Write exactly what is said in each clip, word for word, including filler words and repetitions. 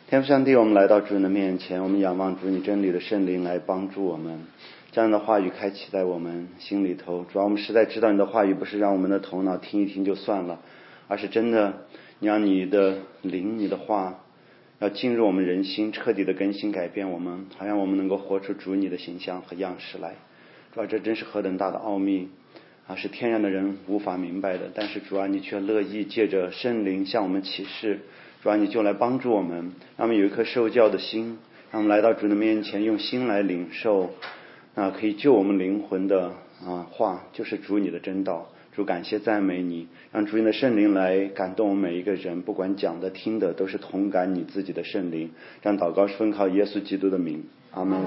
天父上帝，我们来到主你的面前，我们仰望主你真理的圣灵来帮助我们，这样的话语开启在我们心里头。主要我们实在知道你的话语不是让我们的头脑听一听就算了，而是真的你让你的灵，你的话要进入我们人心，彻底的更新改变我们，好让我们能够活出主你的形象和样式来。主要这真是何等大的奥秘啊，是天然的人无法明白的，但是主啊，你却乐意借着圣灵向我们启示。主啊，你就来帮助我们，让我们有一颗受教的心，让我们来到主的面前，用心来领受啊，可以救我们灵魂的啊话，就是主你的真道。主感谢赞美你，让主你的圣灵来感动我们每一个人，不管讲的听的都是同感你自己的圣灵。让祷告是奉靠耶稣基督的名，阿门。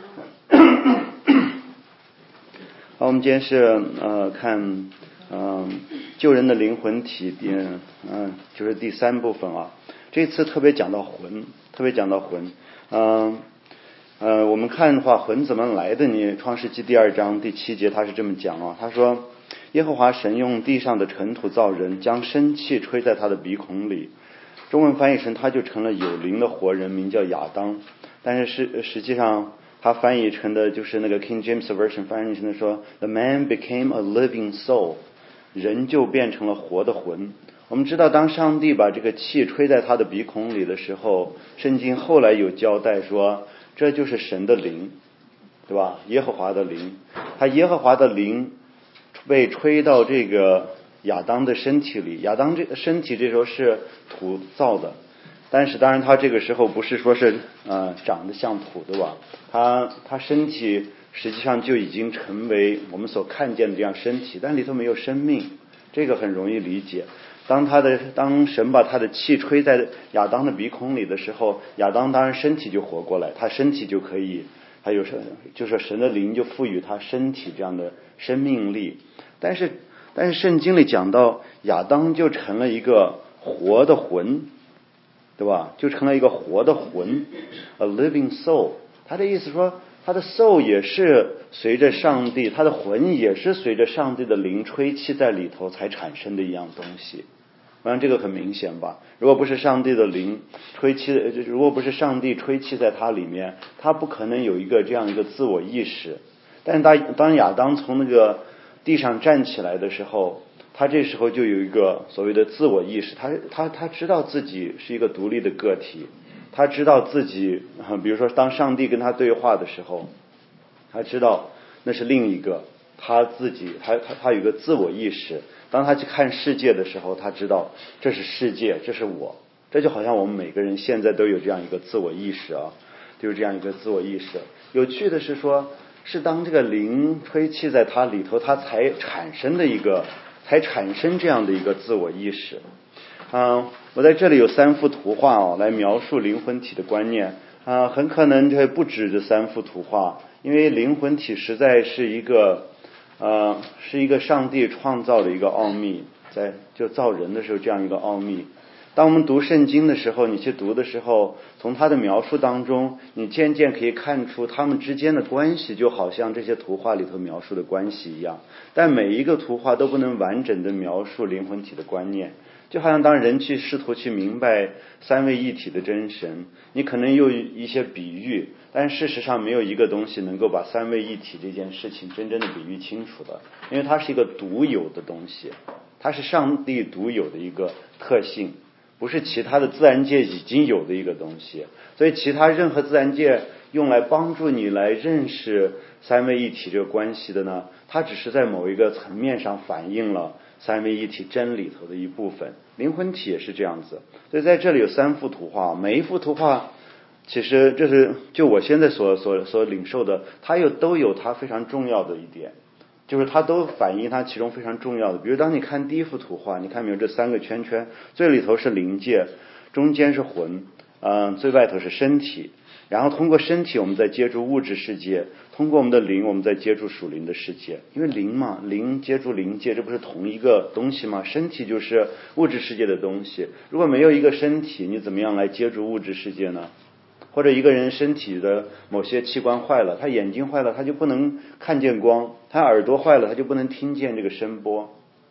好，我们今天是呃看嗯、呃、救人的灵魂体嗯、呃、就是第三部分啊。这次特别讲到魂，特别讲到魂。嗯 呃, 呃我们看的话，魂怎么来的呢？创世纪第二章第七节他是这么讲啊，他说耶和华神用地上的尘土造人，将生气吹在他的鼻孔里。中文翻译成他就成了有灵的活人，名叫亚当。但是实际上他翻译成的就是那个 King James Version 翻译成的说 The man became a living soul， 人就变成了活的魂。我们知道当上帝把这个气吹在他的鼻孔里的时候，圣经后来有交代说这就是神的灵，对吧？耶和华的灵，他耶和华的灵被吹到这个亚当的身体里，亚当这个身体这时候是土造的，但是当然他这个时候不是说是呃长得像土，对吧？他他身体实际上就已经成为我们所看见的这样身体，但里头没有生命，这个很容易理解。当他的当神把他的气吹在亚当的鼻孔里的时候，亚当当然身体就活过来，他身体就可以，还有神就是神的灵就赋予他身体这样的生命力。但是但是圣经里讲到亚当就成了一个活的魂，对吧？就成了一个活的魂 ，a living soul。他的意思说，他的 soul 也是随着上帝，他的魂也是随着上帝的灵吹气在里头才产生的一样东西。当然这个很明显吧，如果不是上帝的灵吹气，如果不是上帝吹气在他里面，他不可能有一个这样一个自我意识。但是当当亚当从那个地上站起来的时候，他这时候就有一个所谓的自我意识，他他他知道自己是一个独立的个体，他知道自己，比如说当上帝跟他对话的时候，他知道那是另一个他自己，他他他有个自我意识。当他去看世界的时候，他知道这是世界，这是我。这就好像我们每个人现在都有这样一个自我意识啊，就是这样一个自我意识。有趣的是说，是当这个灵吹气在他里头，他才产生的一个，才产生这样的一个自我意识。嗯，我在这里有三幅图画哦，来描述灵魂体的观念啊，很可能这不止这三幅图画，因为灵魂体实在是一个。呃，是一个上帝创造的一个奥秘，在就造人的时候这样一个奥秘。当我们读圣经的时候，你去读的时候，从他的描述当中，你渐渐可以看出他们之间的关系，就好像这些图画里头描述的关系一样。但每一个图画都不能完整的描述灵魂体的观念。就好像当人去试图去明白三位一体的真神，你可能有一些比喻，但事实上没有一个东西能够把三位一体这件事情真正的比喻清楚的，因为它是一个独有的东西，它是上帝独有的一个特性，不是其他的自然界已经有的一个东西。所以其他任何自然界用来帮助你来认识三位一体这个关系的呢，它只是在某一个层面上反映了三位一体真理头的一部分。灵魂体也是这样子。所以在这里有三幅图画，每一幅图画其实这是就我现在所所所领受的，它又都有它非常重要的一点，就是它都反映它其中非常重要的。比如当你看第一幅图画，你看没有，这三个圈圈，最里头是灵界，中间是魂，嗯，最外头是身体，然后通过身体我们再接触物质世界，通过我们的灵我们再接触属灵的世界。因为灵嘛，灵接触灵界，这不是同一个东西吗？身体就是物质世界的东西，如果没有一个身体，你怎么样来接触物质世界呢？或者一个人身体的某些器官坏了，他眼睛坏了他就不能看见光，他耳朵坏了他就不能听见这个声波。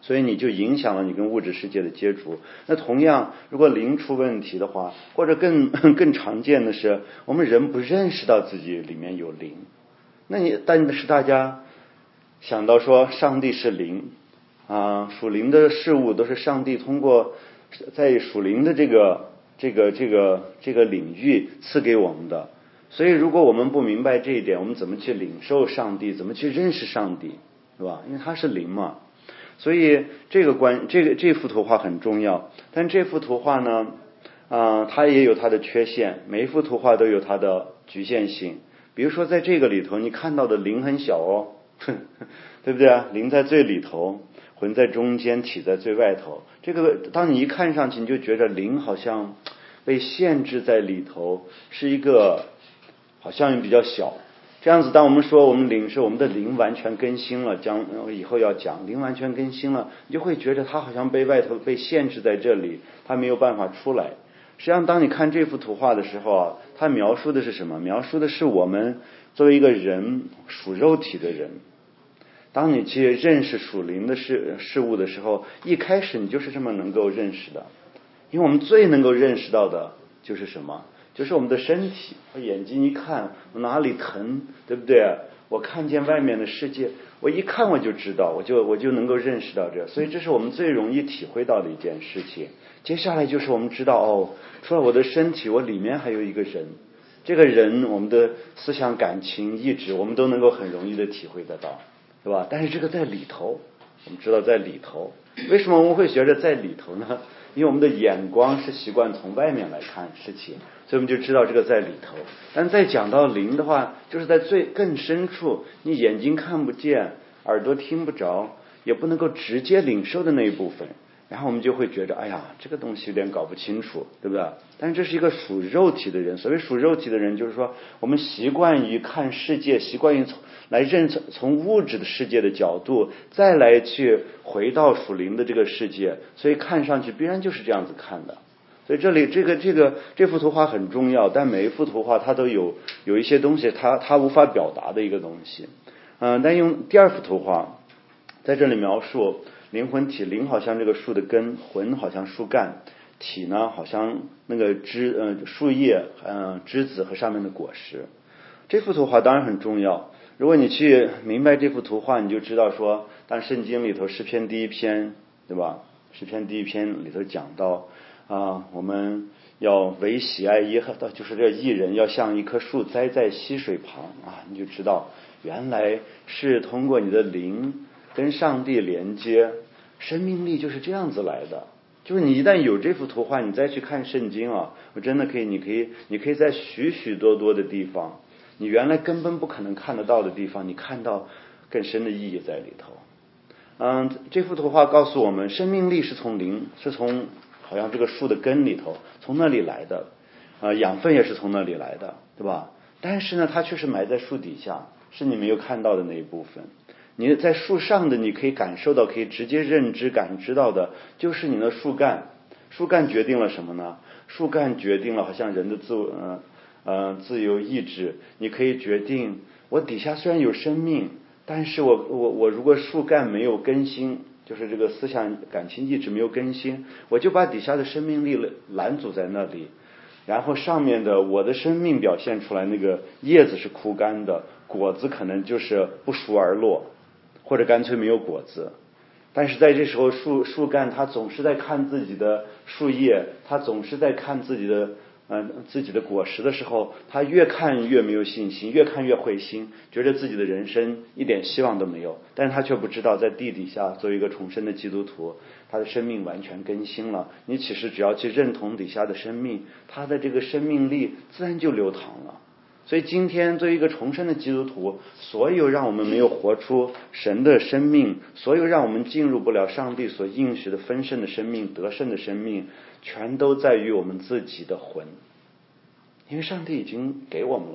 所以你就影响了你跟物质世界的接触。那同样，如果灵出问题的话，或者更更常见的是，我们人不认识到自己里面有灵。那你但是大家想到说上帝是灵啊，属灵的事物都是上帝通过在属灵的这个这个这个这个领域赐给我们的。所以如果我们不明白这一点，我们怎么去领受上帝，怎么去认识上帝，是吧？因为他是灵嘛。所以这个关这个这幅图画很重要。但这幅图画呢啊、呃，它也有它的缺陷，每一幅图画都有它的局限性。比如说在这个里头你看到的灵很小哦，对不对啊？灵在最里头，魂在中间，体在最外头。这个当你一看上去，你就觉得灵好像被限制在里头，是一个好像比较小。这样子，当我们说我们灵是我们的灵完全更新了，将以后要讲灵完全更新了，你就会觉得它好像被外头被限制在这里，它没有办法出来。实际上当你看这幅图画的时候啊，它描述的是什么？描述的是我们作为一个人，属肉体的人，当你去认识属灵的事事物的时候，一开始你就是这么能够认识的。因为我们最能够认识到的就是什么？就是我们的身体。我眼睛一看，我哪里疼，对不对？我看见外面的世界，我一看我就知道，我就我就能够认识到这。所以这是我们最容易体会到的一件事情。接下来就是我们知道，哦，除了我的身体，我里面还有一个人。这个人，我们的思想、感情、意志，我们都能够很容易的体会得到，是吧？但是这个在里头，我们知道在里头。为什么我们会觉得在里头呢？因为我们的眼光是习惯从外面来看事情，所以我们就知道这个在里头。但再讲到灵的话，就是在最更深处，你眼睛看不见，耳朵听不着，也不能够直接领受的那一部分。然后我们就会觉得，哎呀，这个东西有点搞不清楚，对不对？但是这是一个属肉体的人。所谓属肉体的人，就是说我们习惯于看世界，习惯于从来认从物质的世界的角度，再来去回到属灵的这个世界，所以看上去必然就是这样子看的。所以这里这个这个这幅图画很重要，但每一幅图画它都有有一些东西它它无法表达的一个东西。嗯、呃，但用第二幅图画在这里描述灵魂体，灵好像这个树的根，魂好像树干，体呢好像那个枝呃树叶呃枝子和上面的果实。这幅图画当然很重要。如果你去明白这幅图画，你就知道说，当圣经里头诗篇第一篇，对吧？诗篇第一篇里头讲到啊，我们要唯喜爱耶和华，就是这个义人要像一棵树栽在溪水旁啊，你就知道原来是通过你的灵跟上帝连接，生命力就是这样子来的。就是你一旦有这幅图画，你再去看圣经啊，我真的可以，你可以，你可以在许许多多的地方，你原来根本不可能看得到的地方，你看到更深的意义在里头。嗯，这幅图画告诉我们，生命力是从灵，是从好像这个树的根里头，从那里来的，呃，养分也是从那里来的，对吧？但是呢，它却是埋在树底下，是你没有看到的那一部分。你在树上的，你可以感受到，可以直接认知感知到的，就是你的树干。树干决定了什么呢？树干决定了好像人的自呃呃自由意志。你可以决定，我底下虽然有生命，但是我我我如果树干没有更新，就是这个思想感情意志没有更新，我就把底下的生命力拦阻在那里。然后上面的我的生命表现出来，那个叶子是枯干的，果子可能就是不熟而落，或者干脆没有果子。但是在这时候，树树干它总是在看自己的树叶，它总是在看自己的嗯、呃、自己的果实的时候，它越看越没有信心，越看越灰心，觉得自己的人生一点希望都没有。但是他却不知道，在地底下作为一个重生的基督徒，他的生命完全更新了。你其实只要去认同底下的生命，他的这个生命力自然就流淌了。所以今天作为一个重生的基督徒，所有让我们没有活出神的生命，所有让我们进入不了上帝所应许的丰盛的生命、得胜的生命，全都在于我们自己的魂。因为上帝已经给我们了，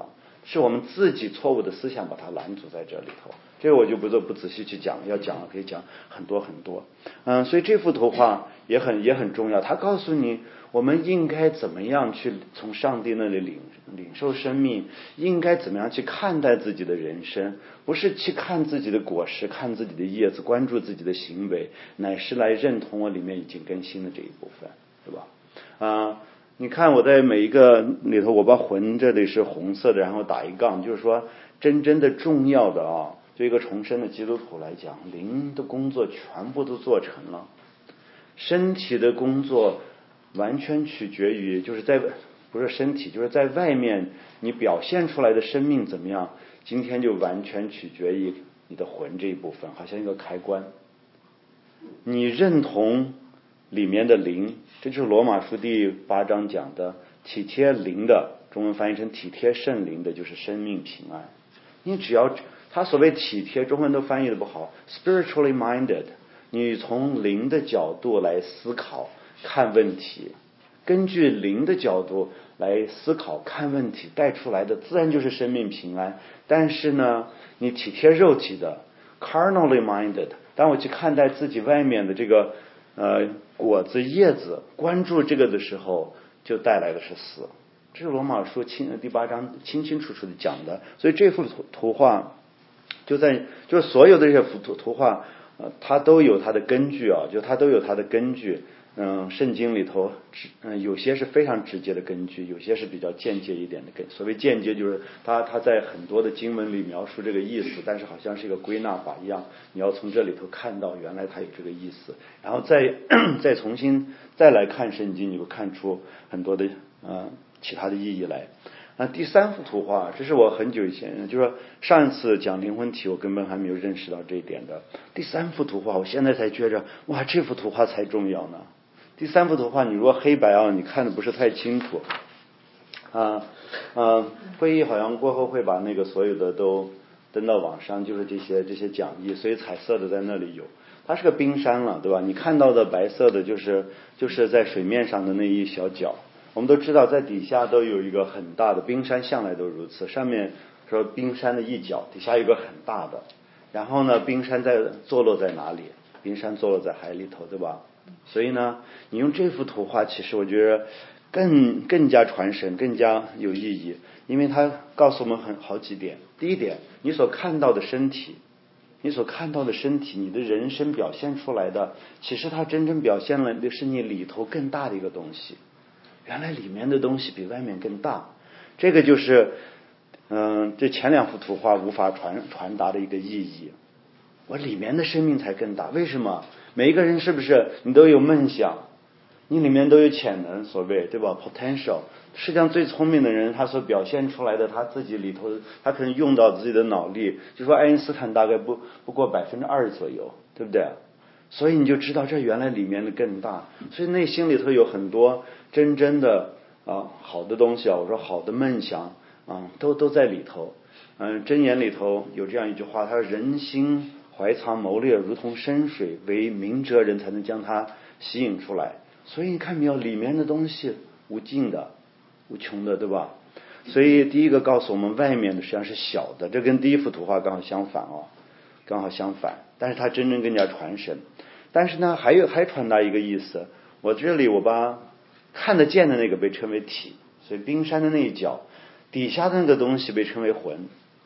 是我们自己错误的思想把它拦阻在这里头。这个我就不做不仔细去讲，要讲可以讲很多很多。嗯，所以这幅图画也很也很重要，它告诉你我们应该怎么样去从上帝那里领领受生命，应该怎么样去看待自己的人生，不是去看自己的果实，看自己的叶子，关注自己的行为，乃是来认同我里面已经更新的这一部分，对吧？啊，你看我在每一个里头，我把魂这里是红色的，然后打一杠，就是说真正的重要的啊，对一个重生的基督徒来讲，灵的工作全部都做成了，身体的工作完全取决于就是在不是身体，就是在外面你表现出来的生命怎么样，今天就完全取决于你的魂这一部分，好像一个开关。你认同里面的灵，这就是罗马书第八章讲的体贴灵的，中文翻译成体贴圣灵的就是生命平安。你只要他所谓体贴，中文都翻译的不好 spiritually minded， 你从灵的角度来思考看问题，根据灵的角度来思考看问题，带出来的自然就是生命平安。但是呢，你体贴肉体的 carnally minded， 当我去看待自己外面的这个呃果子叶子，关注这个的时候，就带来的是死。这是罗马书清第八章清清楚楚的讲的。所以这幅图图画就在就是所有的这些幅图图画呃，它都有它的根据啊，就它都有它的根据。嗯，圣经里头，嗯，有些是非常直接的根据，有些是比较间接一点的根。所谓间接，就是它它在很多的经文里描述这个意思，但是好像是一个归纳法一样，你要从这里头看到原来它有这个意思，然后再再重新再来看圣经，你会看出很多的呃其他的意义来。那第三幅图画，这是我很久以前，就是说上一次讲灵魂体，我根本还没有认识到这一点的。第三幅图画，我现在才觉着，哇，这幅图画才重要呢。第三幅图画，你如果黑白啊，你看的不是太清楚啊啊。会议好像过后会把那个所有的都登到网上，就是这些这些讲义，所以彩色的在那里有。它是个冰山了，对吧？你看到的白色的就是就是在水面上的那一小角。我们都知道，在底下都有一个很大的冰山，向来都如此。上面说冰山的一角，底下有一个很大的。然后呢，冰山在坐落在哪里？冰山坐落在海里头，对吧？所以呢，你用这幅图画，其实我觉得更更加传神，更加有意义，因为它告诉我们很好几点。第一点，你所看到的身体，你所看到的身体，你的人生表现出来的，其实它真正表现了的是你里头更大的一个东西。原来里面的东西比外面更大，这个就是嗯，这前两幅图画无法传传达的一个意义。我里面的生命才更大，为什么？每一个人是不是你都有梦想，你里面都有潜能，所谓对吧 potential。 世界上最聪明的人，他所表现出来的他自己里头，他可能用到自己的脑力，就说爱因斯坦大概不不过百分之二左右，对不对？所以你就知道这原来里面的更大，所以内心里头有很多真正的啊好的东西啊，我说好的梦想啊，都都在里头。嗯，箴言里头有这样一句话，他说人心怀藏谋略如同深水，唯明哲人才能将它吸引出来。所以你看没有，里面的东西无尽的无穷的，对吧？所以第一个告诉我们，外面的实际上是小的，这跟第一幅图画刚好相反哦，刚好相反，但是它真正更加传神。但是呢，还有还传达一个意思，我这里我把看得见的那个被称为体，所以冰山的那一角底下的那个东西被称为魂，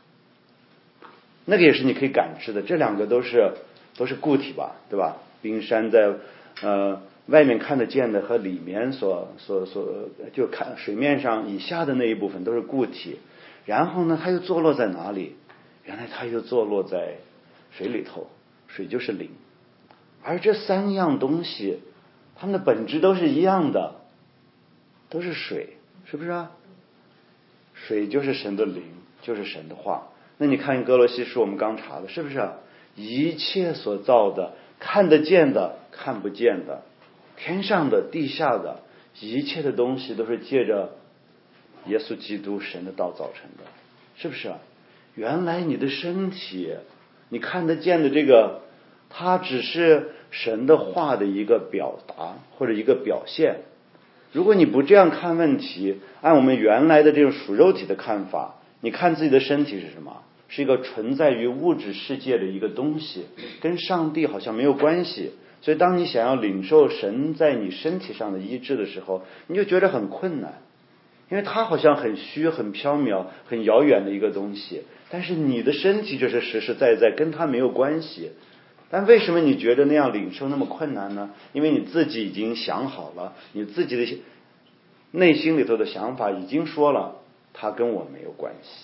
那个也是你可以感知的，这两个都是都是固体吧，对吧？冰山在呃外面看得见的和里面所所所就看水面上以下的那一部分都是固体，然后呢它又坐落在哪里？原来它又坐落在水里头，水就是灵。而这三样东西它们的本质都是一样的，都是水，是不是啊？水就是神的灵，就是神的话。那你看哥罗西书我们刚查的，是不是啊？一切所造的，看得见的看不见的，天上的地下的，一切的东西都是借着耶稣基督神的道造成的，是不是啊？原来你的身体你看得见的这个，它只是神的话的一个表达或者一个表现。如果你不这样看问题，按我们原来的这种属肉体的看法， 你看自己的身体是什么？是一个存在于物质世界的一个东西，跟上帝好像没有关系。所以当你想要领受神在你身体上的医治的时候，你就觉得很困难，因为它好像很虚、很缥缈、很遥远的一个东西，但是你的身体就是实实在在，跟它没有关系。但为什么你觉得那样领受那么困难呢？因为你自己已经想好了，你自己的内心里头的想法已经说了，它跟我没有关系。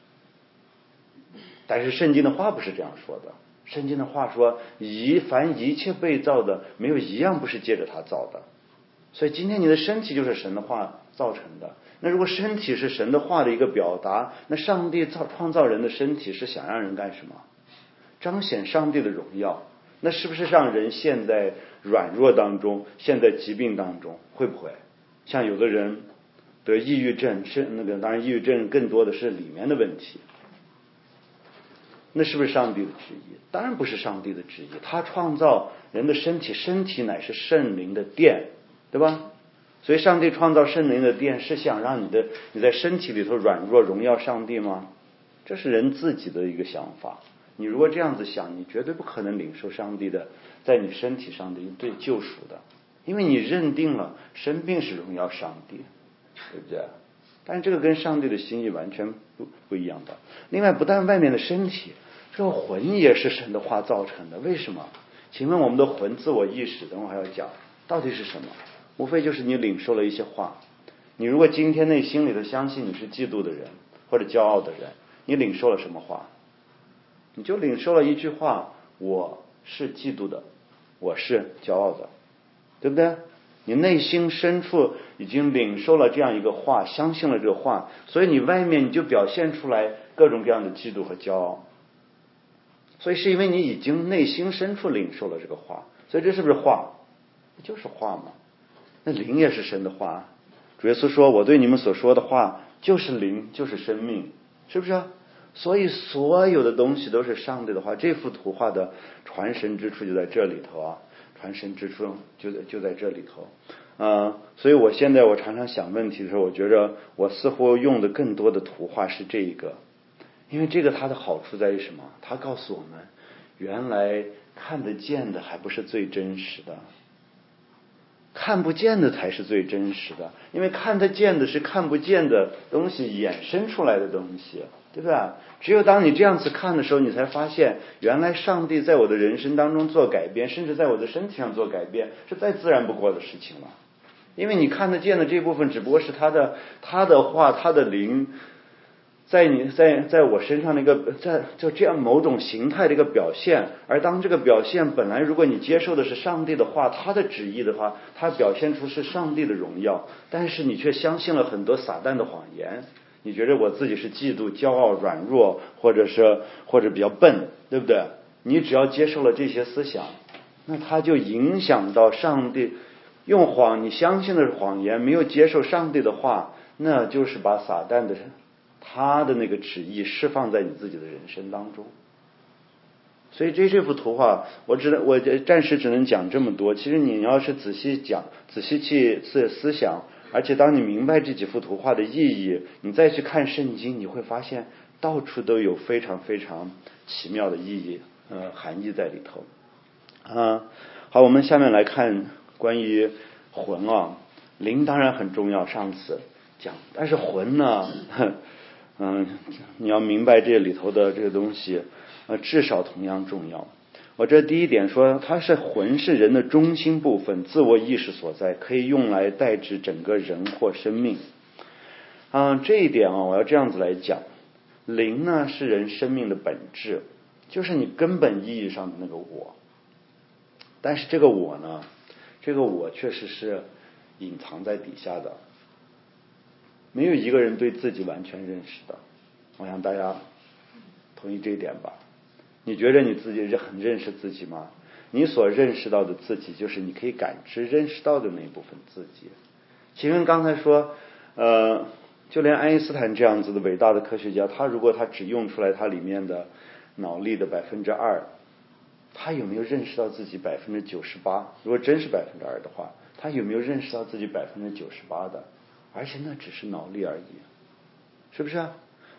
但是圣经的话不是这样说的，圣经的话说，一凡一切被造的，没有一样不是借着他造的。所以今天你的身体就是神的话造成的。那如果身体是神的话的一个表达，那上帝造创造人的身体是想让人干什么？彰显上帝的荣耀。那是不是让人陷在软弱当中，陷在疾病当中？会不会像有的人得抑郁症，是那个当然抑郁症更多的是里面的问题，那是不是上帝的旨意？当然不是上帝的旨意。他创造人的身体，身体乃是圣灵的殿，对吧？所以上帝创造圣灵的殿是想让你的你在身体里头软弱荣耀上帝吗？这是人自己的一个想法。你如果这样子想，你绝对不可能领受上帝的在你身体上的一对救赎的，因为你认定了生病是荣耀上帝，对不对？但是这个跟上帝的心意完全不不一样的。另外，不但外面的身体，这个魂也是神的话造成的。为什么？请问我们的魂自我意识，等会儿还要讲到底是什么？无非就是你领受了一些话。你如果今天内心里头相信你是嫉妒的人或者骄傲的人，你领受了什么话？你就领受了一句话：我是嫉妒的，我是骄傲的，对不对？你内心深处已经领受了这样一个话，相信了这个话，所以你外面你就表现出来各种各样的嫉妒和骄傲。所以是因为你已经内心深处领受了这个话，所以这是不是话？就是话嘛。那灵也是神的话，主耶稣说，我对你们所说的话就是灵，就是生命，是不是啊？所以所有的东西都是上帝的话。这幅图画的传神之处就在这里头啊，传神之处就在就在这里头啊、呃。所以我现在我常常想问题的时候，我觉得我似乎用的更多的图画是这一个，因为这个它的好处在于什么？它告诉我们，原来看得见的还不是最真实的，看不见的才是最真实的。因为看得见的是看不见的东西衍生出来的东西，对吧？只有当你这样子看的时候，你才发现原来上帝在我的人生当中做改变，甚至在我的身体上做改变，是再自然不过的事情了。因为你看得见的这部分只不过是他的他的话，他的灵在你在在我身上的一个在就这样某种形态的一个表现。而当这个表现本来如果你接受的是上帝的话，他的旨意的话，它表现出是上帝的荣耀，但是你却相信了很多撒旦的谎言。你觉得我自己是嫉妒、骄傲、软弱，或者是或者比较笨，对不对？你只要接受了这些思想，那它就影响到上帝。用谎，你相信的是谎言，没有接受上帝的话，那就是把撒旦的他的那个旨意释放在你自己的人生当中。所以这这幅图画，我只能我暂时只能讲这么多。其实你要是仔细讲，仔细去思思想，而且当你明白这几幅图画的意义，你再去看圣经，你会发现到处都有非常非常奇妙的意义，呃，含义在里头。啊，好，我们下面来看关于魂啊，灵当然很重要，上次讲，但是魂呢，嗯，你要明白这里头的这个东西，呃，至少同样重要。我这第一点说，它是魂是人的中心部分，自我意识所在，可以用来代指整个人或生命。嗯，这一点啊，我要这样子来讲，灵呢是人生命的本质，就是你根本意义上的那个我。但是这个我呢，这个我确实是隐藏在底下的，没有一个人对自己完全认识的。我想大家同意这一点吧？你觉得你自己很认识自己吗？你所认识到的自己，就是你可以感知认识到的那一部分自己。请问刚才说，呃，就连爱因斯坦这样子的伟大的科学家，他如果他只用出来他里面的脑力的百分之二，他有没有认识到自己百分之九十八？如果真是百分之二的话，他有没有认识到自己百分之九十八的？而且那只是脑力而已，是不是啊？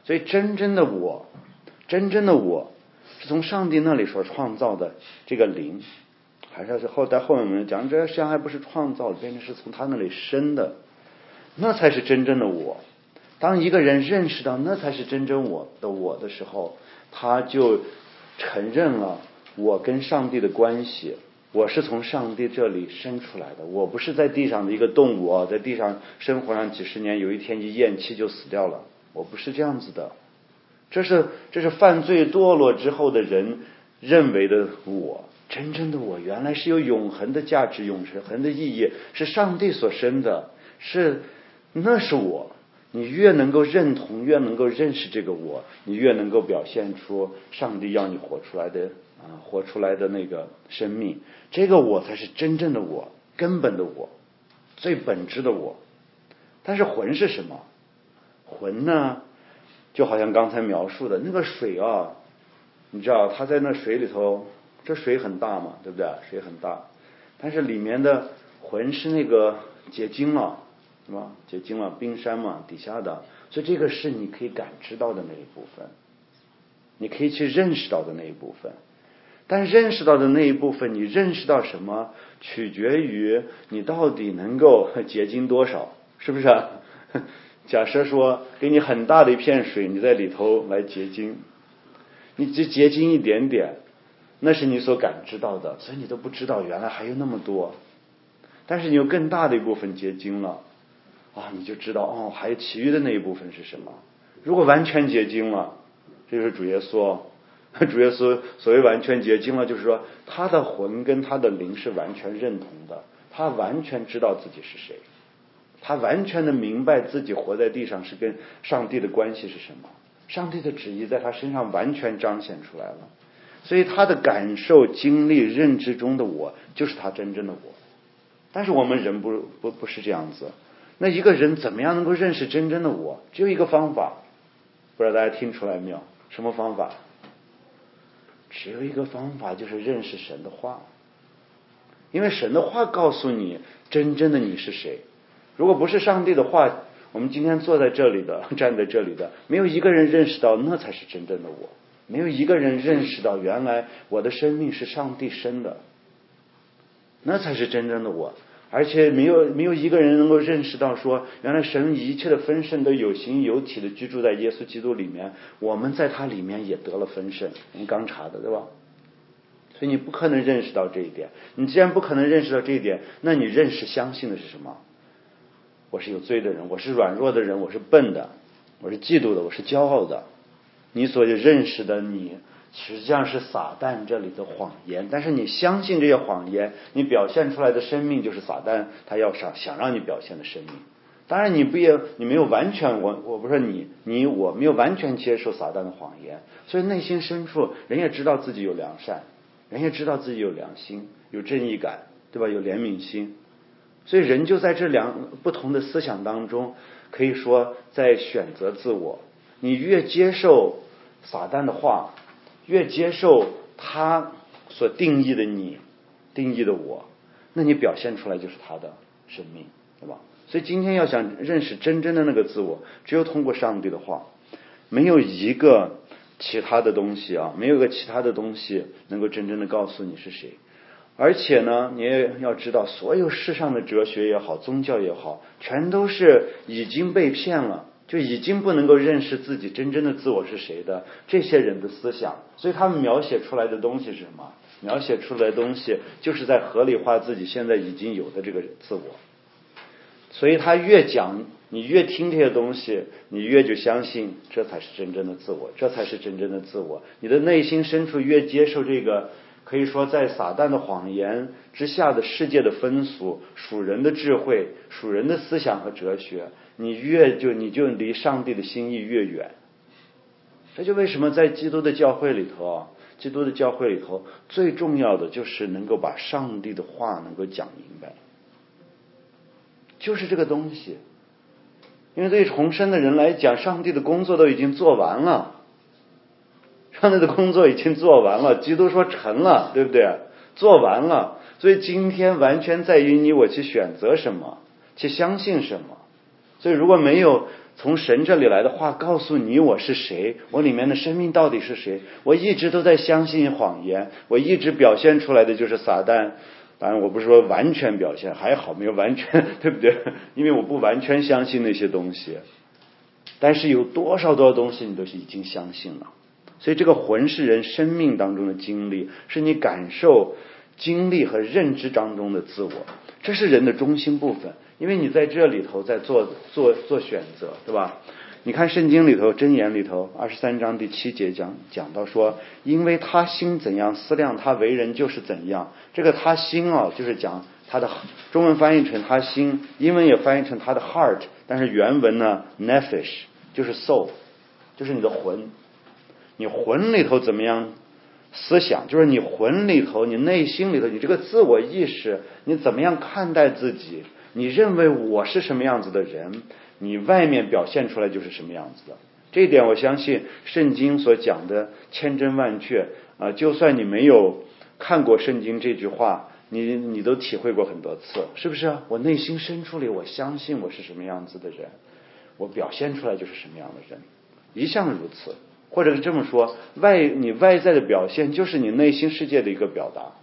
所以真正的我，真正的我是从上帝那里所创造的这个灵，还是后在后面我们讲，这实际上还不是创造的，变成是从他那里生的，那才是真正的我。当一个人认识到那才是真正我的我的时候，他就承认了我跟上帝的关系，我是从上帝这里生出来的，我不是在地上的一个动物，在地上生活上几十年，有一天一咽气就死掉了，我不是这样子的。这是这是犯罪堕落之后的人认为的我，真正的我原来是有永恒的价值，永恒的意义，是上帝所生的，是那是我。你越能够认同，越能够认识这个我，你越能够表现出上帝要你活出来的啊，活出来的那个生命。这个我才是真正的我，根本的我，最本质的我。但是魂是什么？魂呢，就好像刚才描述的那个水啊，你知道它在那水里头，这水很大嘛，对不对？水很大，但是里面的魂是那个结晶了。是吧？结晶了，冰山嘛，底下的，所以这个是你可以感知到的那一部分，你可以去认识到的那一部分。但认识到的那一部分，你认识到什么，取决于你到底能够结晶多少，是不是啊？假设说给你很大的一片水，你在里头来结晶，你只结晶一点点，那是你所感知到的，所以你都不知道原来还有那么多。但是你有更大的一部分结晶了啊，你就知道哦，还有其余的那一部分是什么。如果完全结晶了，这就是主耶稣，主耶稣所谓完全结晶了，就是说他的魂跟他的灵是完全认同的，他完全知道自己是谁，他完全的明白自己活在地上是跟上帝的关系是什么，上帝的旨意在他身上完全彰显出来了。所以他的感受、经历、认知中的我，就是他真正的我。但是我们人不不不是这样子。那一个人怎么样能够认识真正的我？只有一个方法，不知道大家听出来没有？什么方法？只有一个方法，就是认识神的话。因为神的话告诉你真正的你是谁。如果不是上帝的话，我们今天坐在这里的，站在这里的，没有一个人认识到那才是真正的我，没有一个人认识到原来我的生命是上帝生的，那才是真正的我。而且没有没有一个人能够认识到说，原来神一切的丰盛都有形有体的居住在耶稣基督里面，我们在他里面也得了丰盛。我们刚查的，对吧？所以你不可能认识到这一点。你既然不可能认识到这一点，那你认识相信的是什么？我是有罪的人，我是软弱的人，我是笨的，我是嫉妒的，我是骄傲的。你所认识的你实际上是撒旦这里的谎言，但是你相信这些谎言，你表现出来的生命就是撒旦他要想想让你表现的生命。当然你不也你没有完全，我我不是你你我没有完全接受撒旦的谎言，所以内心深处人也知道自己有良善，人也知道自己有良心，有正义感，对吧？有怜悯心。所以人就在这两不同的思想当中，可以说在选择自我。你越接受撒旦的话，越接受他所定义的你，定义的我，那你表现出来就是他的生命，对吧？所以今天要想认识真正的那个自我，只有通过上帝的话，没有一个其他的东西啊，没有一个其他的东西能够真正的告诉你是谁。而且呢，你也要知道，所有世上的哲学也好，宗教也好，全都是已经被骗了，就已经不能够认识自己真正的自我是谁的这些人的思想。所以他们描写出来的东西是什么？描写出来的东西就是在合理化自己现在已经有的这个自我。所以他越讲，你越听这些东西，你越就相信这才是真正的自我，这才是真正的自我。你的内心深处越接受这个，可以说在撒旦的谎言之下的世界的风俗，属人的智慧，属人的思想和哲学，你越就你就离上帝的心意越远。这就为什么在基督的教会里头啊，基督的教会里头最重要的就是能够把上帝的话能够讲明白，就是这个东西。因为对重生的人来讲，上帝的工作都已经做完了，上帝的工作已经做完了，基督说成了，对不对？做完了，所以今天完全在于你我去选择什么，去相信什么。所以如果没有从神这里来的话告诉你我是谁，我里面的生命到底是谁。我一直都在相信谎言，我一直表现出来的就是撒旦。当然我不是说完全表现，还好没有完全，对不对？因为我不完全相信那些东西，但是有多少多少东西你都是已经相信了。所以这个魂是人生命当中的经历，是你感受经历和认知当中的自我，这是人的中心部分。因为你在这里头在做做做选择，对吧？你看圣经里头箴言里头二十三章第七节讲讲到说，因为他心怎样思量，他为人就是怎样。这个他心啊，就是讲他的，中文翻译成他心，英文也翻译成他的 heart， 但是原文呢 nephesh 就是 soul， 就是你的魂。你魂里头怎么样思想，就是你魂里头，你内心里头，你这个自我意识，你怎么样看待自己，你认为我是什么样子的人，你外面表现出来就是什么样子的。这一点我相信圣经所讲的千真万确啊、呃，就算你没有看过圣经这句话，你你都体会过很多次，是不是啊？我内心深处里我相信我是什么样子的人，我表现出来就是什么样的人，一向如此。或者是这么说，外你外在的表现就是你内心世界的一个表达。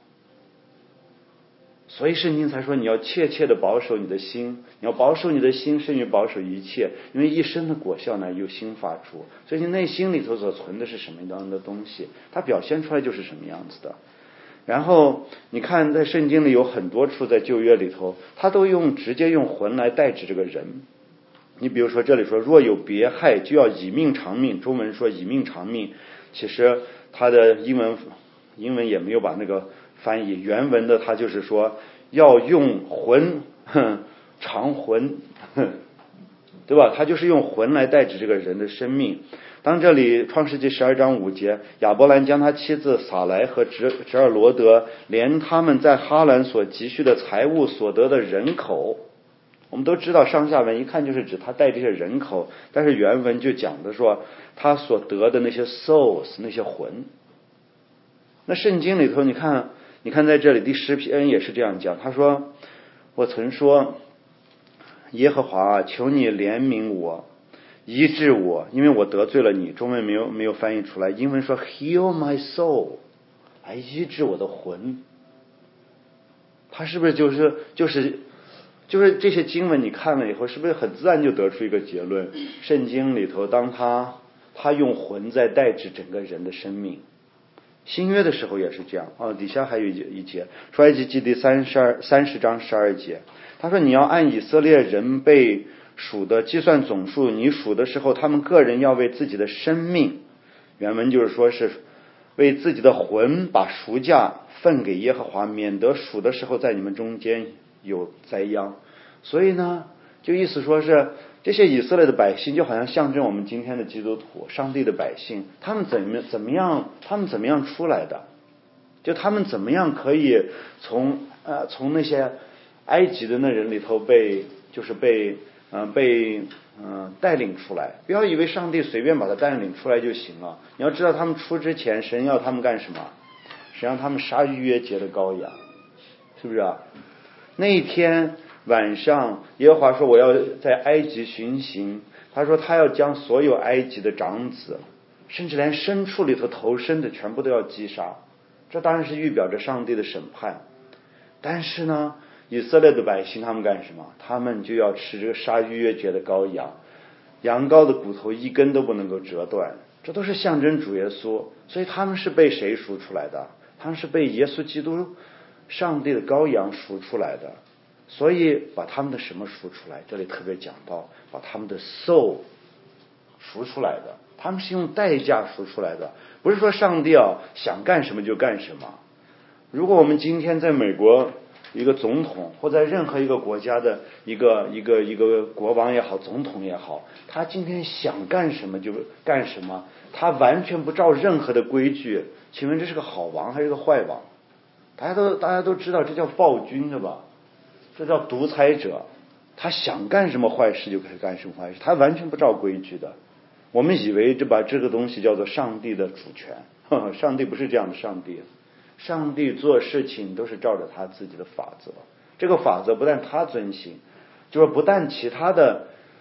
所以圣经才说你要切切的保守你的心，你要保守你的心胜于保守一切，因为一生的果效呢由心发出。所以你内心里头所存的是什么样的东西，它表现出来就是什么样子的。然后你看在圣经里有很多处，在旧约里头他都用直接用魂来代指这个人。你比如说这里说若有别害就要以命偿命，中文说以命偿命，其实它的英文英文也没有把那个翻译，原文的它就是说要用魂偿魂，对吧？它就是用魂来代指这个人的生命。当这里创世纪十二章五节，亚伯兰将他妻子撒莱和侄侄儿罗德连他们在哈兰所积蓄的财物所得的人口，我们都知道上下文一看就是指他带这些人口，但是原文就讲的说他所得的那些 souls 那些魂。那圣经里头你看你看在这里第十篇也是这样讲，他说我曾说耶和华求你怜悯我医治我，因为我得罪了你，中文没有没有翻译出来，英文说 heal my soul， 来医治我的魂。他是不是就是就是就是这些经文你看了以后，是不是很自然就得出一个结论？圣经里头，当他他用魂在代指整个人的生命。新约的时候也是这样哦。底下还有一节，出埃及记第三十二三十章十二节，他说你要按以色列人被数的计算总数，你数的时候，他们个人要为自己的生命，原文就是说是为自己的魂把赎价分给耶和华，免得数的时候在你们中间有灾殃。所以呢，就意思说是这些以色列的百姓就好像象征我们今天的基督徒，上帝的百姓，他们怎么怎么样，他们怎么样出来的？就他们怎么样可以从呃从那些埃及的那人里头被就是被呃被呃带领出来？不要以为上帝随便把他带领出来就行了。你要知道他们出之前，神要他们干什么？神让他们杀逾越节的羔羊，是不是啊？那一天晚上，耶和华说我要在埃及巡行，他说他要将所有埃及的长子，甚至连牲畜里头头生的全部都要击杀。这当然是预表着上帝的审判。但是呢，以色列的百姓他们干什么？他们就要吃这个杀逾越节的羔羊，羊羔的骨头一根都不能够折断，这都是象征主耶稣。所以他们是被谁赎出来的？他们是被耶稣基督上帝的羔羊赎出来的。所以把他们的什么赎出来？这里特别讲到把他们的 soul 赎出来的，他们是用代价赎出来的，不是说上帝啊想干什么就干什么。如果我们今天在美国一个总统，或在任何一个国家的一个一个一个国王也好，总统也好，他今天想干什么就干什么，他完全不照任何的规矩，请问这是个好王还是个坏王？大家都大家都知道这叫暴君的吧，这叫独裁者，他想干什么坏事就可以干什么坏事，他完全不照规矩的。我们以为这把这个东西叫做上帝的主权，呵呵，上帝不是这样的上帝。上帝做事情都是照着他自己的法则，这个法则不但他遵行，就是不但其他的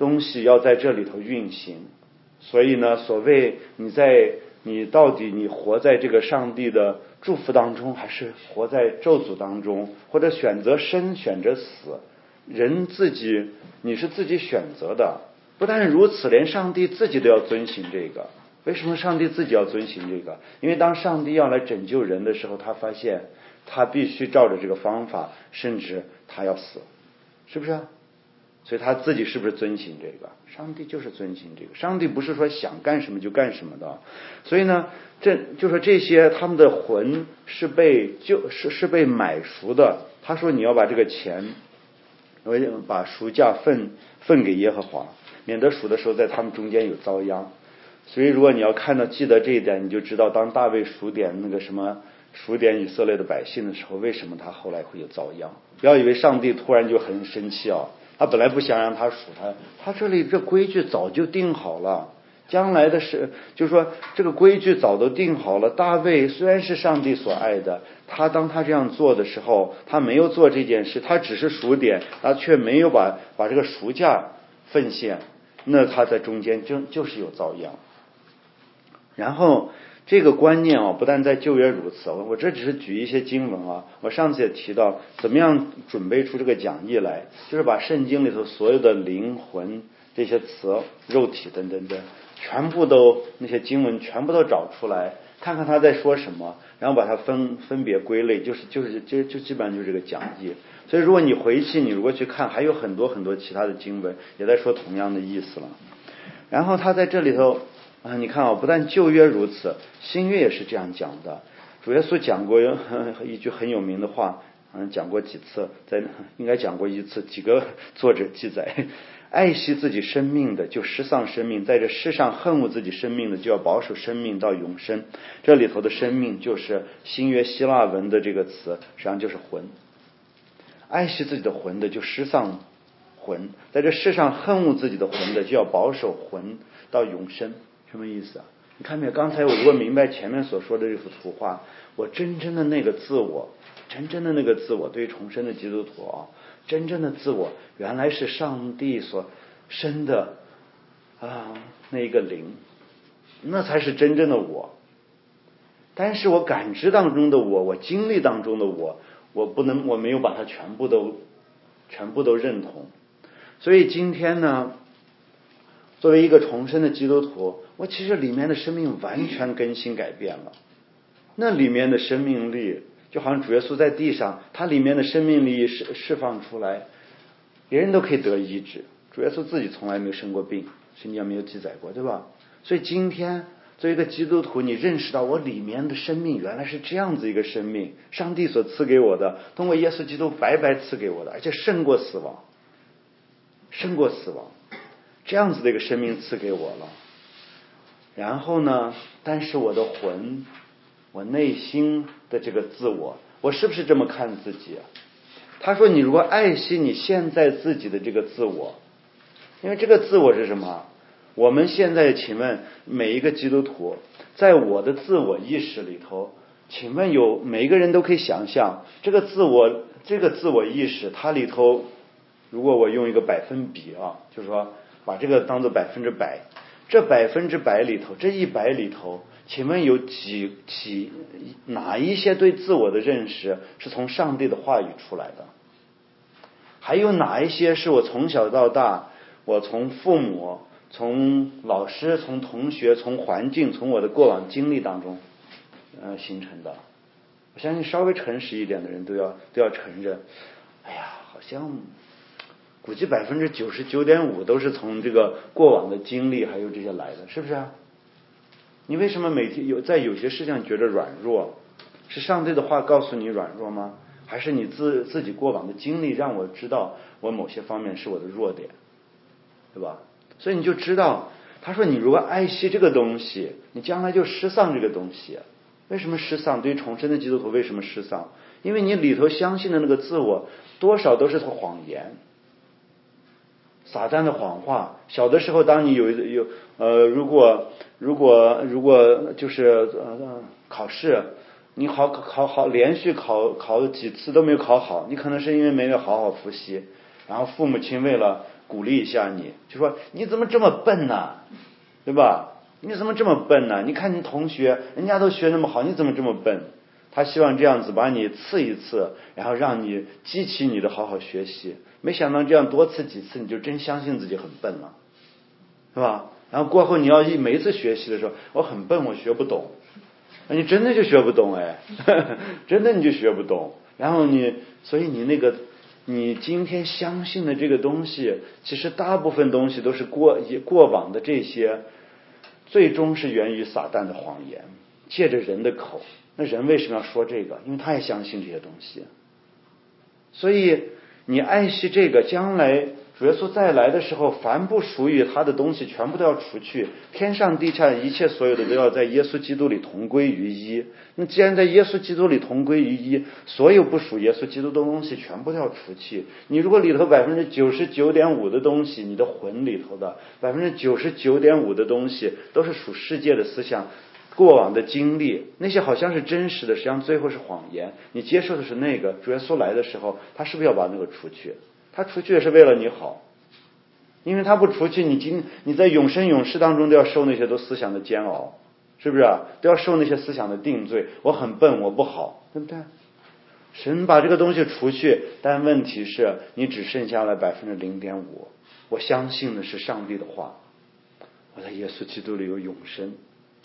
东西要在这里头运行。所以呢，所谓你在你到底你活在这个上帝的祝福当中，还是活在咒诅当中，或者选择生选择死，人自己你是自己选择的。不但如此，连上帝自己都要遵行这个。为什么上帝自己要遵行这个？因为当上帝要来拯救人的时候，他发现他必须照着这个方法，甚至他要死，是不是啊？所以他自己是不是遵行这个？上帝就是遵行这个。上帝不是说想干什么就干什么的。所以呢，这就说这些他们的魂是被就是是被买赎的。他说你要把这个钱，我把赎价分分给耶和华，免得赎的时候在他们中间有遭殃。所以如果你要看到记得这一点，你就知道当大卫数点那个什么数点以色列的百姓的时候，为什么他后来会有遭殃。不要以为上帝突然就很生气啊，他本来不想让他数他，他这里这规矩早就定好了，将来的事就是说这个规矩早都定好了。大卫虽然是上帝所爱的，他当他这样做的时候，他没有做这件事，他只是数点，他却没有把把这个赎价奉献，那他在中间就就是有遭殃。然后这个观念啊，不但在旧约如此，我这只是举一些经文啊。我上次也提到，怎么样准备出这个讲义来，就是把圣经里头所有的灵魂这些词、肉体等等等，全部都那些经文全部都找出来，看看他在说什么，然后把它分分别归类，就是就是就就基本上就是这个讲义。所以如果你回去，你如果去看，还有很多很多其他的经文也在说同样的意思了。然后他在这里头。啊，你看啊，不但旧约如此，新约也是这样讲的。主耶稣讲过一句很有名的话，嗯，讲过几次，在应该讲过一次，几个作者记载：爱惜自己生命的就失丧生命，在这世上恨恶自己生命的就要保守生命到永生。这里头的生命就是新约希腊文的这个词，实际上就是魂。爱惜自己的魂的就失丧魂，在这世上恨恶自己的魂的就要保守魂到永生。什么意思啊？你看没有？刚才我如果明白前面所说的这幅图画，我真正的那个自我，真正的那个自我，对于重生的基督徒啊，真正的自我原来是上帝所生的啊那一个灵，那才是真正的我。但是我感知当中的我，我经历当中的我，我不能，我没有把它全部都全部都认同。所以今天呢，作为一个重生的基督徒，我其实里面的生命完全更新改变了。那里面的生命力，就好像主耶稣在地上，他里面的生命力释释放出来，别人都可以得医治。主耶稣自己从来没有生过病，圣经上没有记载过，对吧？所以今天作为一个基督徒，你认识到我里面的生命原来是这样子一个生命，上帝所赐给我的，通过耶稣基督白白赐给我的，而且胜过死亡，胜过死亡。这样子的一个生命赐给我了。然后呢，但是我的魂，我内心的这个自我，我是不是这么看自己啊？他说你如果爱惜你现在自己的这个自我，因为这个自我是什么？我们现在请问每一个基督徒，在我的自我意识里头，请问有每一个人都可以想象这个自我这个自我意识它里头，如果我用一个百分比啊，就是说把这个当做百分之百，这百分之百里头，这一百里头，请问有几几哪一些对自我的认识是从上帝的话语出来的？还有哪一些是我从小到大，我从父母、从老师、从同学、从环境、从我的过往经历当中呃形成的？我相信稍微诚实一点的人都要都要承认，哎呀，好像估计百分之九十九点五都是从这个过往的经历还有这些来的，是不是啊？你为什么每天有在有些事情觉得软弱？是上帝的话告诉你软弱吗？还是你自自己过往的经历让我知道我某些方面是我的弱点，对吧？所以你就知道，他说你如果爱惜这个东西，你将来就失丧这个东西。为什么失丧？对于重生的基督徒为什么失丧？因为你里头相信的那个自我多少都是谎言，撒旦的谎话。小的时候当你有有呃如果如果如果就是呃考试你好考好连续考考几次都没有考好，你可能是因为没有好好复习，然后父母亲为了鼓励一下你，就说你怎么这么笨呢、啊？对吧？你怎么这么笨呢、啊？你看你同学人家都学那么好，你怎么这么笨？他希望这样子把你刺一刺，然后让你激起你的好好学习。没想到这样多刺几次，你就真相信自己很笨了，是吧？然后过后你要一每一次学习的时候，我很笨，我学不懂，你真的就学不懂哎，真的你就学不懂。然后你，所以你那个你今天相信的这个东西，其实大部分东西都是过过往的这些，最终是源于撒旦的谎言，借着人的口。那人为什么要说这个？因为他也相信这些东西。所以你爱惜这个，将来主耶稣再来的时候，凡不属于他的东西全部都要除去，天上地下一切所有的都要在耶稣基督里同归于一。那既然在耶稣基督里同归于一，所有不属耶稣基督的东西全部都要除去。你如果里头百分之九十九点五的东西，你的魂里头的百分之九十九点五的东西都是属世界的思想，过往的经历，那些好像是真实的，实际上最后是谎言。你接受的是那个，主耶稣来的时候，他是不是要把那个除去？他除去也是为了你好，因为他不除去，你今你在永生永世当中都要受那些都思想的煎熬，是不是啊？都要受那些思想的定罪。我很笨，我不好，对不对？神把这个东西除去，但问题是你只剩下了百分之零点五。我相信的是上帝的话，我在耶稣基督里有永生。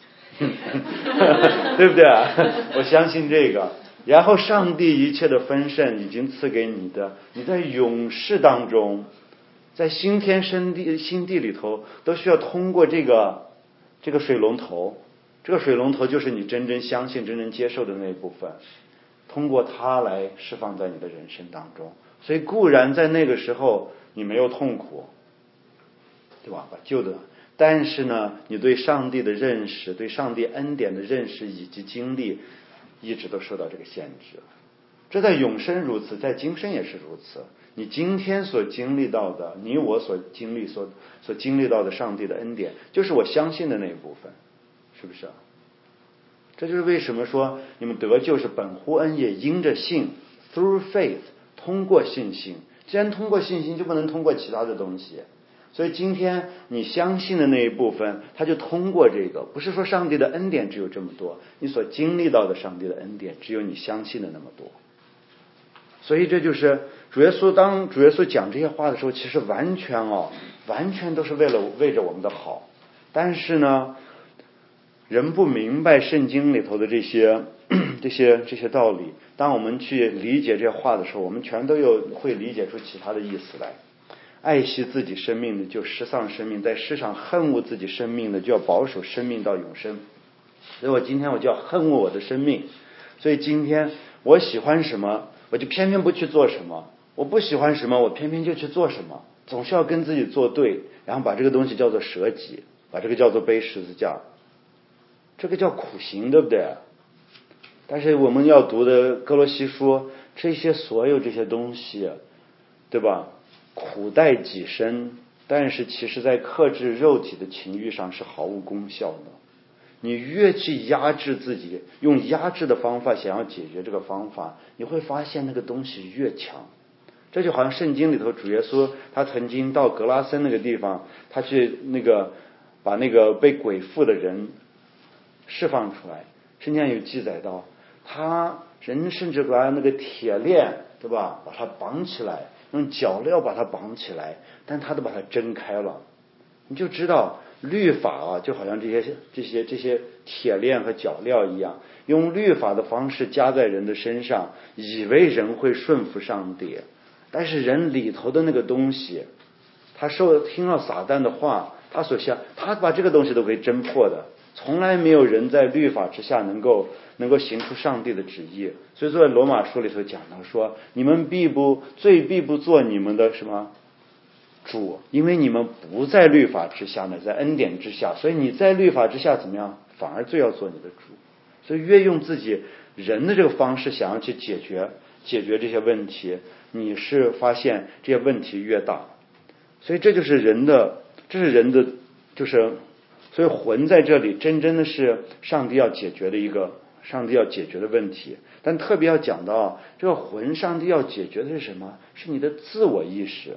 对不对啊？我相信这个。然后上帝一切的丰盛已经赐给你的，你在永世当中，在新天新地新地里头，都需要通过这个这个水龙头。这个水龙头就是你真正相信、真正接受的那一部分，通过它来释放在你的人生当中。所以固然在那个时候你没有痛苦，对吧？把旧的。但是呢，你对上帝的认识，对上帝恩典的认识以及经历，一直都受到这个限制。这在永生如此，在今生也是如此。你今天所经历到的，你我所经历所所经历到的上帝的恩典，就是我相信的那一部分，是不是啊？这就是为什么说你们得救是本乎恩也，因着信 through faith， 通过信心。既然通过信心，就不能通过其他的东西。所以今天你相信的那一部分，他就通过这个，不是说上帝的恩典只有这么多，你所经历到的上帝的恩典只有你相信的那么多。所以这就是主耶稣，当主耶稣讲这些话的时候，其实完全哦，完全都是为了为着我们的好。但是呢，人不明白圣经里头的这些这些这些道理，当我们去理解这些话的时候，我们全都有会理解出其他的意思来。爱惜自己生命的就失丧生命，在世上恨恶自己生命的就要保守生命到永生。所以我今天我就要恨恶我的生命。所以今天我喜欢什么，我就偏偏不去做什么；我不喜欢什么，我偏偏就去做什么。总是要跟自己作对，然后把这个东西叫做舍己，把这个叫做背十字架，这个叫苦行，对不对？但是我们要读的哥罗西书，这些所有这些东西，对吧？苦待己身，但是其实在克制肉体的情欲上是毫无功效的。你越去压制自己，用压制的方法想要解决这个方法，你会发现那个东西越强。这就好像圣经里头主耶稣他曾经到格拉森那个地方，他去那个把那个被鬼附的人释放出来。圣经有记载到，他人甚至把那个铁链，对吧，把它绑起来，用脚镣把它绑起来，但他都把它挣开了。你就知道律法啊，就好像这些这些这些铁链和脚镣一样，用律法的方式加在人的身上，以为人会顺服上帝。但是人里头的那个东西，他受听了撒旦的话，他所想，他把这个东西都可以侦破的。从来没有人在律法之下能够能够行出上帝的旨意。所以说在罗马书里头讲到说，你们必不罪必不做你们的什么主，因为你们不在律法之下呢，在恩典之下。所以你在律法之下怎么样，反而罪要做你的主。所以越用自己人的这个方式想要去解决解决这些问题，你是发现这些问题越大。所以这就是人的这是人的就是所以魂在这里真正的是上帝要解决的一个上帝要解决的问题。但特别要讲到这个魂，上帝要解决的是什么？是你的自我意识。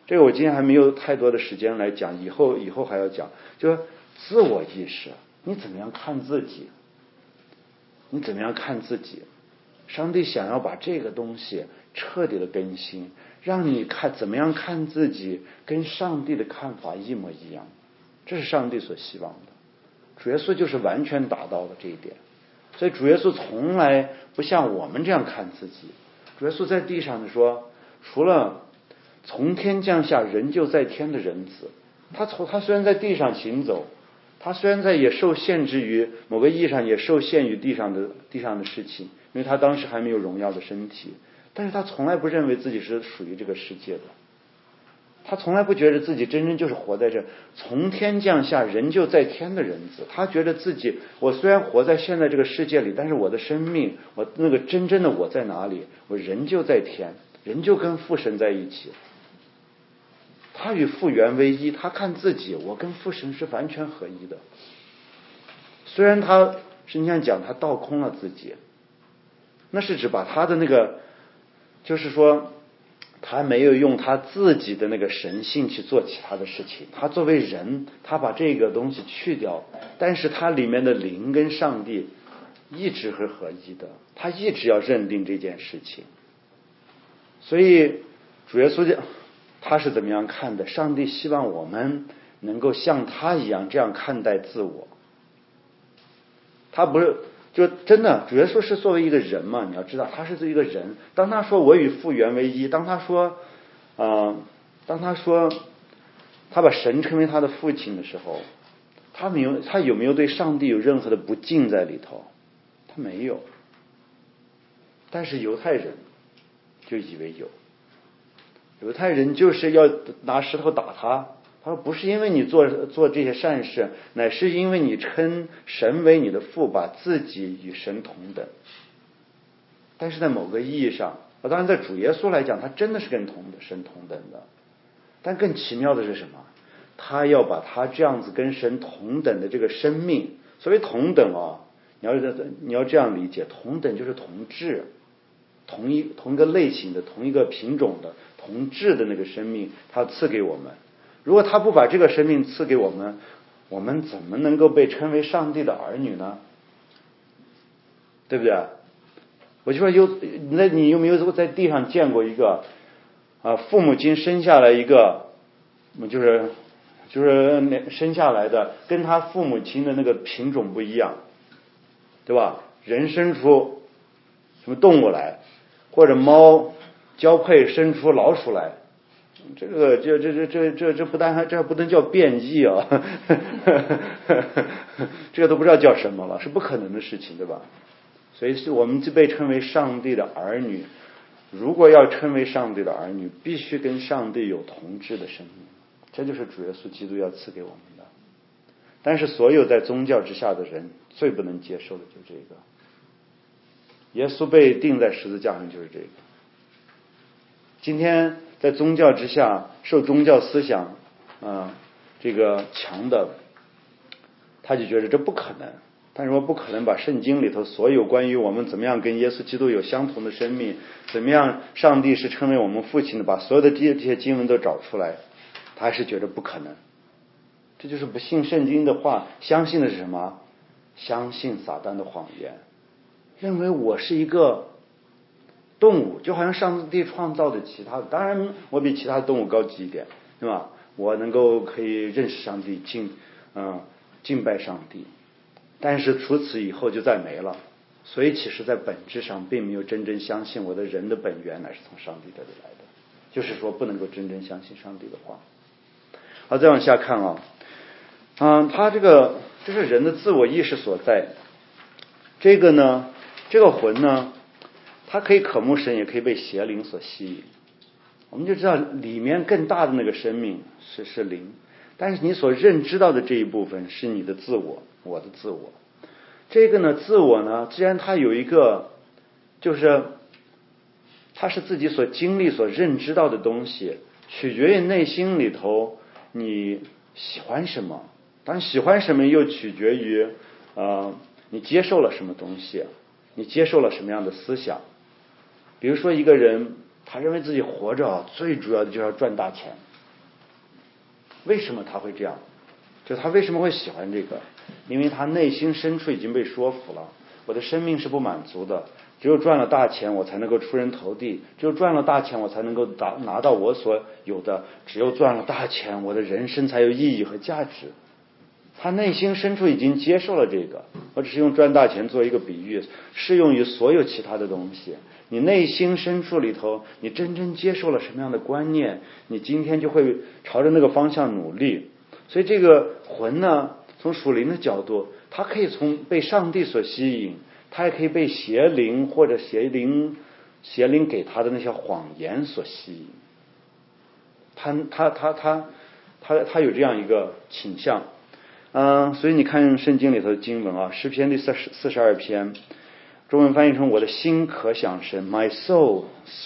这个我今天还没有太多的时间来讲，以后以后还要讲，就是自我意识，你怎么样看自己？你怎么样看自己？上帝想要把这个东西彻底的更新，让你看怎么样看自己，跟上帝的看法一模一样，这是上帝所希望的。主耶稣就是完全达到了这一点，所以主耶稣从来不像我们这样看自己。主耶稣在地上的说，除了从天降下人就在天的人子，他从他虽然在地上行走，他虽然在也受限制于某个意义上也受限于地上的地上的事情，因为他当时还没有荣耀的身体，但是他从来不认为自己是属于这个世界的，他从来不觉得自己真正就是活在这从天降下人就在天的人子。他觉得自己，我虽然活在现在这个世界里，但是我的生命，我那个真正的我在哪里？我人就在天，人就跟父神在一起。他与父原为一，他看自己，我跟父神是完全合一的。虽然他圣经上讲他倒空了自己，那是指把他的那个，就是说他没有用他自己的那个神性去做其他的事情，他作为人，他把这个东西去掉，但是他里面的灵跟上帝一直是合一的，他一直要认定这件事情。所以主耶稣他是怎么样看的？上帝希望我们能够像他一样这样看待自我。他不是就真的主耶稣是作为一个人嘛，你要知道他是作为一个人。当他说我与父原为一，当他说呃，当他说他把神称为他的父亲的时候，他没有他有没有对上帝有任何的不敬在里头？他没有。但是犹太人就以为有，犹太人就是要拿石头打他。他说不是因为你做做这些善事，乃是因为你称神为你的父，把自己与神同等。但是在某个意义上，当然在主耶稣来讲，他真的是跟同神同等的。但更奇妙的是什么？他要把他这样子跟神同等的这个生命，所谓同等啊，你要你要这样理解，同等就是同质，同一同一个类型的，同一个品种的，同质的那个生命，他赐给我们。如果他不把这个生命赐给我们，我们怎么能够被称为上帝的儿女呢？对不对？我就说有，那你有没有在地上见过一个啊，父母亲生下来一个，就是就是生下来的跟他父母亲的那个品种不一样，对吧？人生出什么动物来，或者猫交配生出老鼠来。这个这这这这这这不单还这不能叫变异啊，这个都不知道叫什么了，是不可能的事情，对吧？所以是我们就被称为上帝的儿女。如果要称为上帝的儿女，必须跟上帝有同质的生命，这就是主耶稣基督要赐给我们的。但是所有在宗教之下的人最不能接受的就是这个。耶稣被钉在十字架上就是这个。今天在宗教之下受宗教思想啊、呃、这个强的，他就觉得这不可能。但是我不可能把圣经里头所有关于我们怎么样跟耶稣基督有相同的生命，怎么样上帝是称为我们父亲的，把所有的这些这些经文都找出来，他还是觉得不可能。这就是不信圣经的话，相信的是什么？相信撒旦的谎言，认为我是一个动物，就好像上帝创造的其他的，当然我比其他的动物高级一点，对吧？我能够可以认识上帝，敬嗯敬拜上帝，但是除此以后就再没了。所以其实在本质上并没有真正相信我的人的本源乃是从上帝这里来的，就是说不能够真正相信上帝的话。好，再往下看啊，嗯，他这个这是人的自我意识所在。这个呢，这个魂呢，它可以渴慕神，也可以被邪灵所吸引。我们就知道里面更大的那个生命是是灵，但是你所认知到的这一部分是你的自我，我的自我。这个呢，自我呢，既然它有一个，就是它是自己所经历、所认知到的东西，取决于内心里头你喜欢什么。当然，喜欢什么又取决于呃你接受了什么东西，你接受了什么样的思想。比如说一个人，他认为自己活着最主要的就是要赚大钱， 为什么他会这样？就他为什么会喜欢这个？因为他内心深处已经被说服了，我的生命是不满足的，只有赚了大钱我才能够出人头地，只有赚了大钱我才能够拿拿到我所有的，只有赚了大钱我的人生才有意义和价值。他内心深处已经接受了这个，我只是用赚大钱做一个比喻，适用于所有其他的东西。你内心深处里头，你真正接受了什么样的观念，你今天就会朝着那个方向努力。所以这个魂呢，从属灵的角度，它可以从被上帝所吸引，它也可以被邪灵或者邪灵邪灵给他的那些谎言所吸引。他他他他他他有这样一个倾向。嗯，所以你看圣经里头的经文啊，诗篇第四十四十二篇，中文翻译成我的心可想神 ，My soul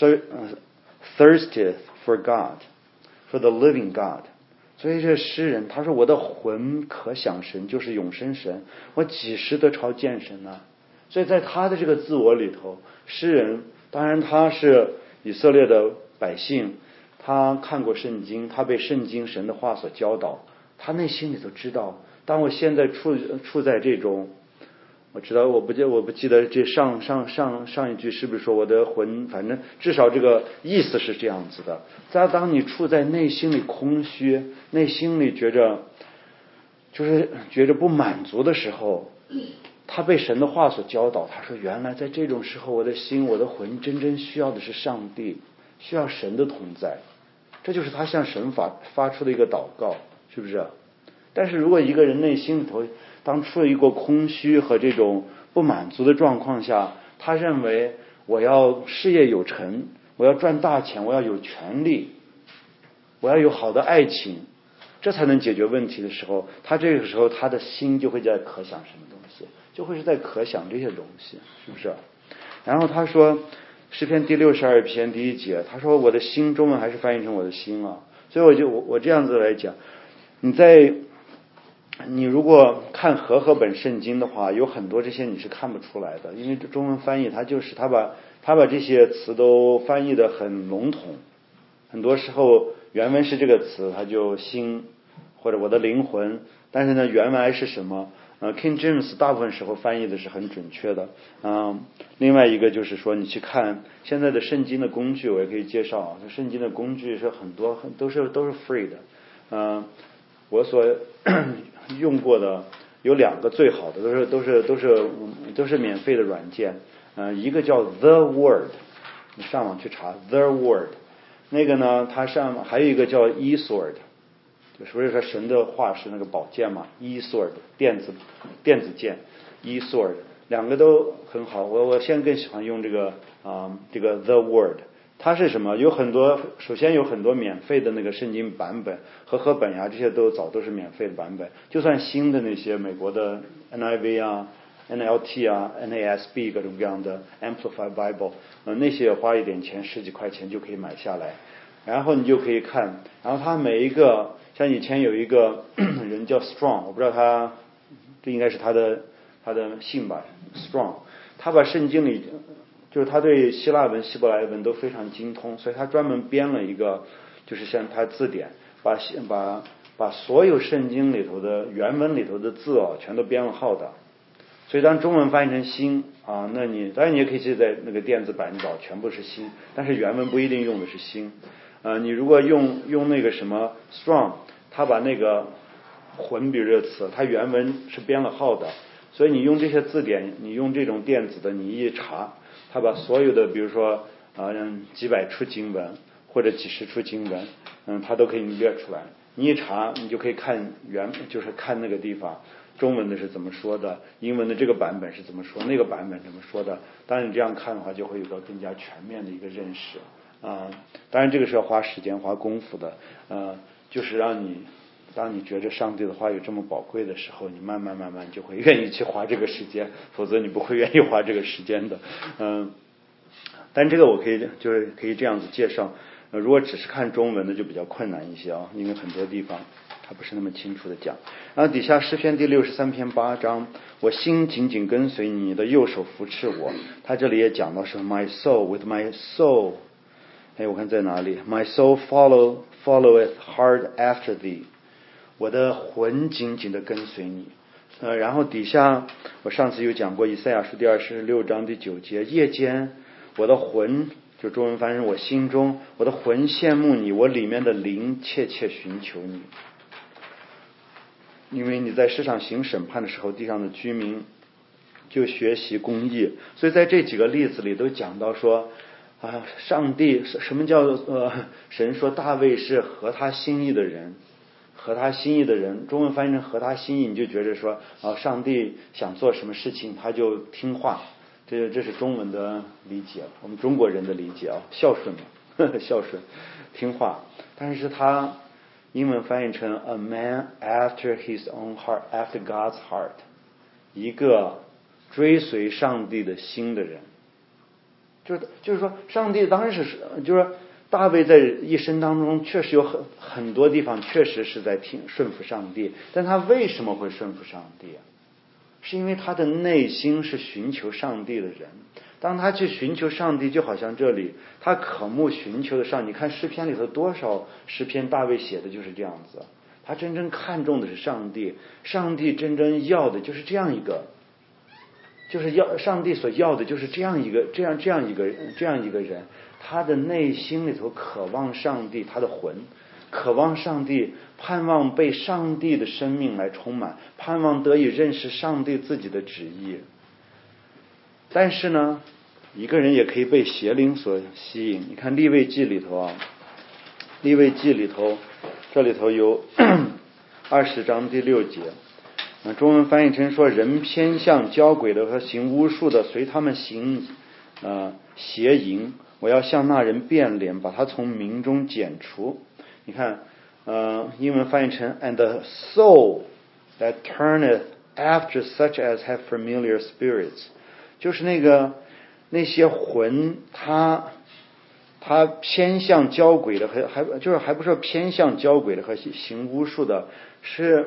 thirsteth for God, for the living God。所以这诗人他说我的魂可想神，就是永生神，我几时得朝见神呢？所以在他的这个自我里头，诗人当然他是以色列的百姓，他看过圣经，他被圣经神的话所教导，他内心里头知道，当我现在处处在这种，我知道我不记我不记得这上上上上一句是不是说我的魂，反正至少这个意思是这样子的。在当你处在内心里空虚，内心里觉着就是觉着不满足的时候，他被神的话所教导，他说原来在这种时候，我的心我的魂真正需要的是上帝，需要神的同在，这就是他向神发发出的一个祷告，是不是？但是如果一个人内心里头当处于一个空虚和这种不满足的状况下，他认为我要事业有成，我要赚大钱，我要有权利，我要有好的爱情，这才能解决问题的时候，他这个时候他的心就会在可想什么东西，就会是在可想这些东西，是不是？然后他说诗篇第六十二篇第一节，他说我的心，中文还是翻译成我的心啊。所以我就我我这样子来讲，你在你如果看和合本圣经的话，有很多这些你是看不出来的，因为中文翻译它就是他把他把这些词都翻译的很笼统，很多时候原文是这个词，它就心或者我的灵魂，但是呢原来是什么？呃 King James 大部分时候翻译的是很准确的。嗯、呃，另外一个就是说你去看现在的圣经的工具，我也可以介绍啊，圣经的工具是很多很都是都是 free 的。嗯、呃，我所用过的有两个最好的，都是都是都是都是免费的软件。嗯、呃，一个叫 The Word， 你上网去查 The Word。那个呢，它上还有一个叫 eSword， 就所以说神的话是那个宝剑嘛 ，eSword 电子电子剑 eSword， 两个都很好。我我现在更喜欢用这个啊、呃、这个 The Word。它是什么？有很多，首先有很多免费的那个圣经版本，和合本呀这些都早都是免费的版本。就算新的那些美国的 N I V 啊、N L T 啊、N A S B 各种各样的 Amplified Bible， 呃那些花一点钱，十几块钱就可以买下来，然后你就可以看。然后它每一个，像以前有一个人叫 Strong， 我不知道他，这应该是他的他的姓吧 ，Strong， 他把圣经里。就是他对希腊文、希伯来文都非常精通，所以他专门编了一个，就是像他字典，把把把所有圣经里头的原文里头的字啊，全都编了号的。所以当中文翻译成心啊，那你当然你也可以去在那个电子版找，全部是心，但是原文不一定用的是心。呃，你如果用用那个什么 strong， 他把那个魂，比如这个词，它原文是编了号的，所以你用这些字典，你用这种电子的，你一查。他把所有的，比如说啊、呃，几百处经文或者几十处经文，嗯，他都可以列出来。你一查，你就可以看原，就是看那个地方中文的是怎么说的，英文的这个版本是怎么说，那个版本怎么说的。当然你这样看的话，就会有个更加全面的一个认识啊、呃。当然这个是要花时间、花功夫的，呃，就是让你。当你觉得上帝的话有这么宝贵的时候，你慢慢慢慢就会愿意去花这个时间，否则你不会愿意花这个时间的。嗯，但这个我可以就是可以这样子介绍。呃，如果只是看中文的就比较困难一些啊，因为很多地方它不是那么清楚的讲。然后底下诗篇第六十三篇八章，我心紧紧跟随你，你的右手扶持我。他这里也讲到说 ，My soul with my soul。哎，我看在哪里 ？My soul follow followeth hard after thee。 我的魂紧紧地跟随你。呃，然后底下我上次有讲过以赛亚书第二十六章第九节，夜间我的魂，就中文翻译我心中，我的魂羡慕你，我里面的灵切切寻求你。因为你在世上行审判的时候，地上的居民就学习公义，所以在这几个例子里都讲到说啊，上帝什么叫呃，神说大卫是合他心意的人，合他心意的人，中文翻译成合他心意，你就觉得说啊，上帝想做什么事情他就听话，这这是中文的理解，我们中国人的理解啊，孝顺嘛，呵呵孝顺听话，但是他英文翻译成 a man after his own heart, after God's heart， 一个追随上帝的心的人。就是就是说，上帝当然是就是说，大卫在一生当中确实有很很多地方确实是在听顺服上帝，但他为什么会顺服上帝？是因为他的内心是寻求上帝的人。当他去寻求上帝，就好像这里他渴慕寻求的上帝。你看诗篇里头多少诗篇大卫写的就是这样子，他真正看重的是上帝，上帝真正要的就是这样一个，就是要上帝所要的就是这样一个这样这样一个这样一个人，他的内心里头渴望上帝，他的魂渴望上帝，盼望被上帝的生命来充满，盼望得以认识上帝自己的旨意。但是呢，一个人也可以被邪灵所吸引。你看利未记里头啊，利未记里头这里头有二十章第六节，中文翻译成说，人偏向交鬼的和行巫术的，随他们行呃邪淫，我要向那人变脸，把他从民中剪除。你看呃英文翻译成 and the soul that turneth after such as have familiar spirits， 就是那个那些魂他他偏向交鬼的，还还就是还不是偏向交鬼的和行巫术的，是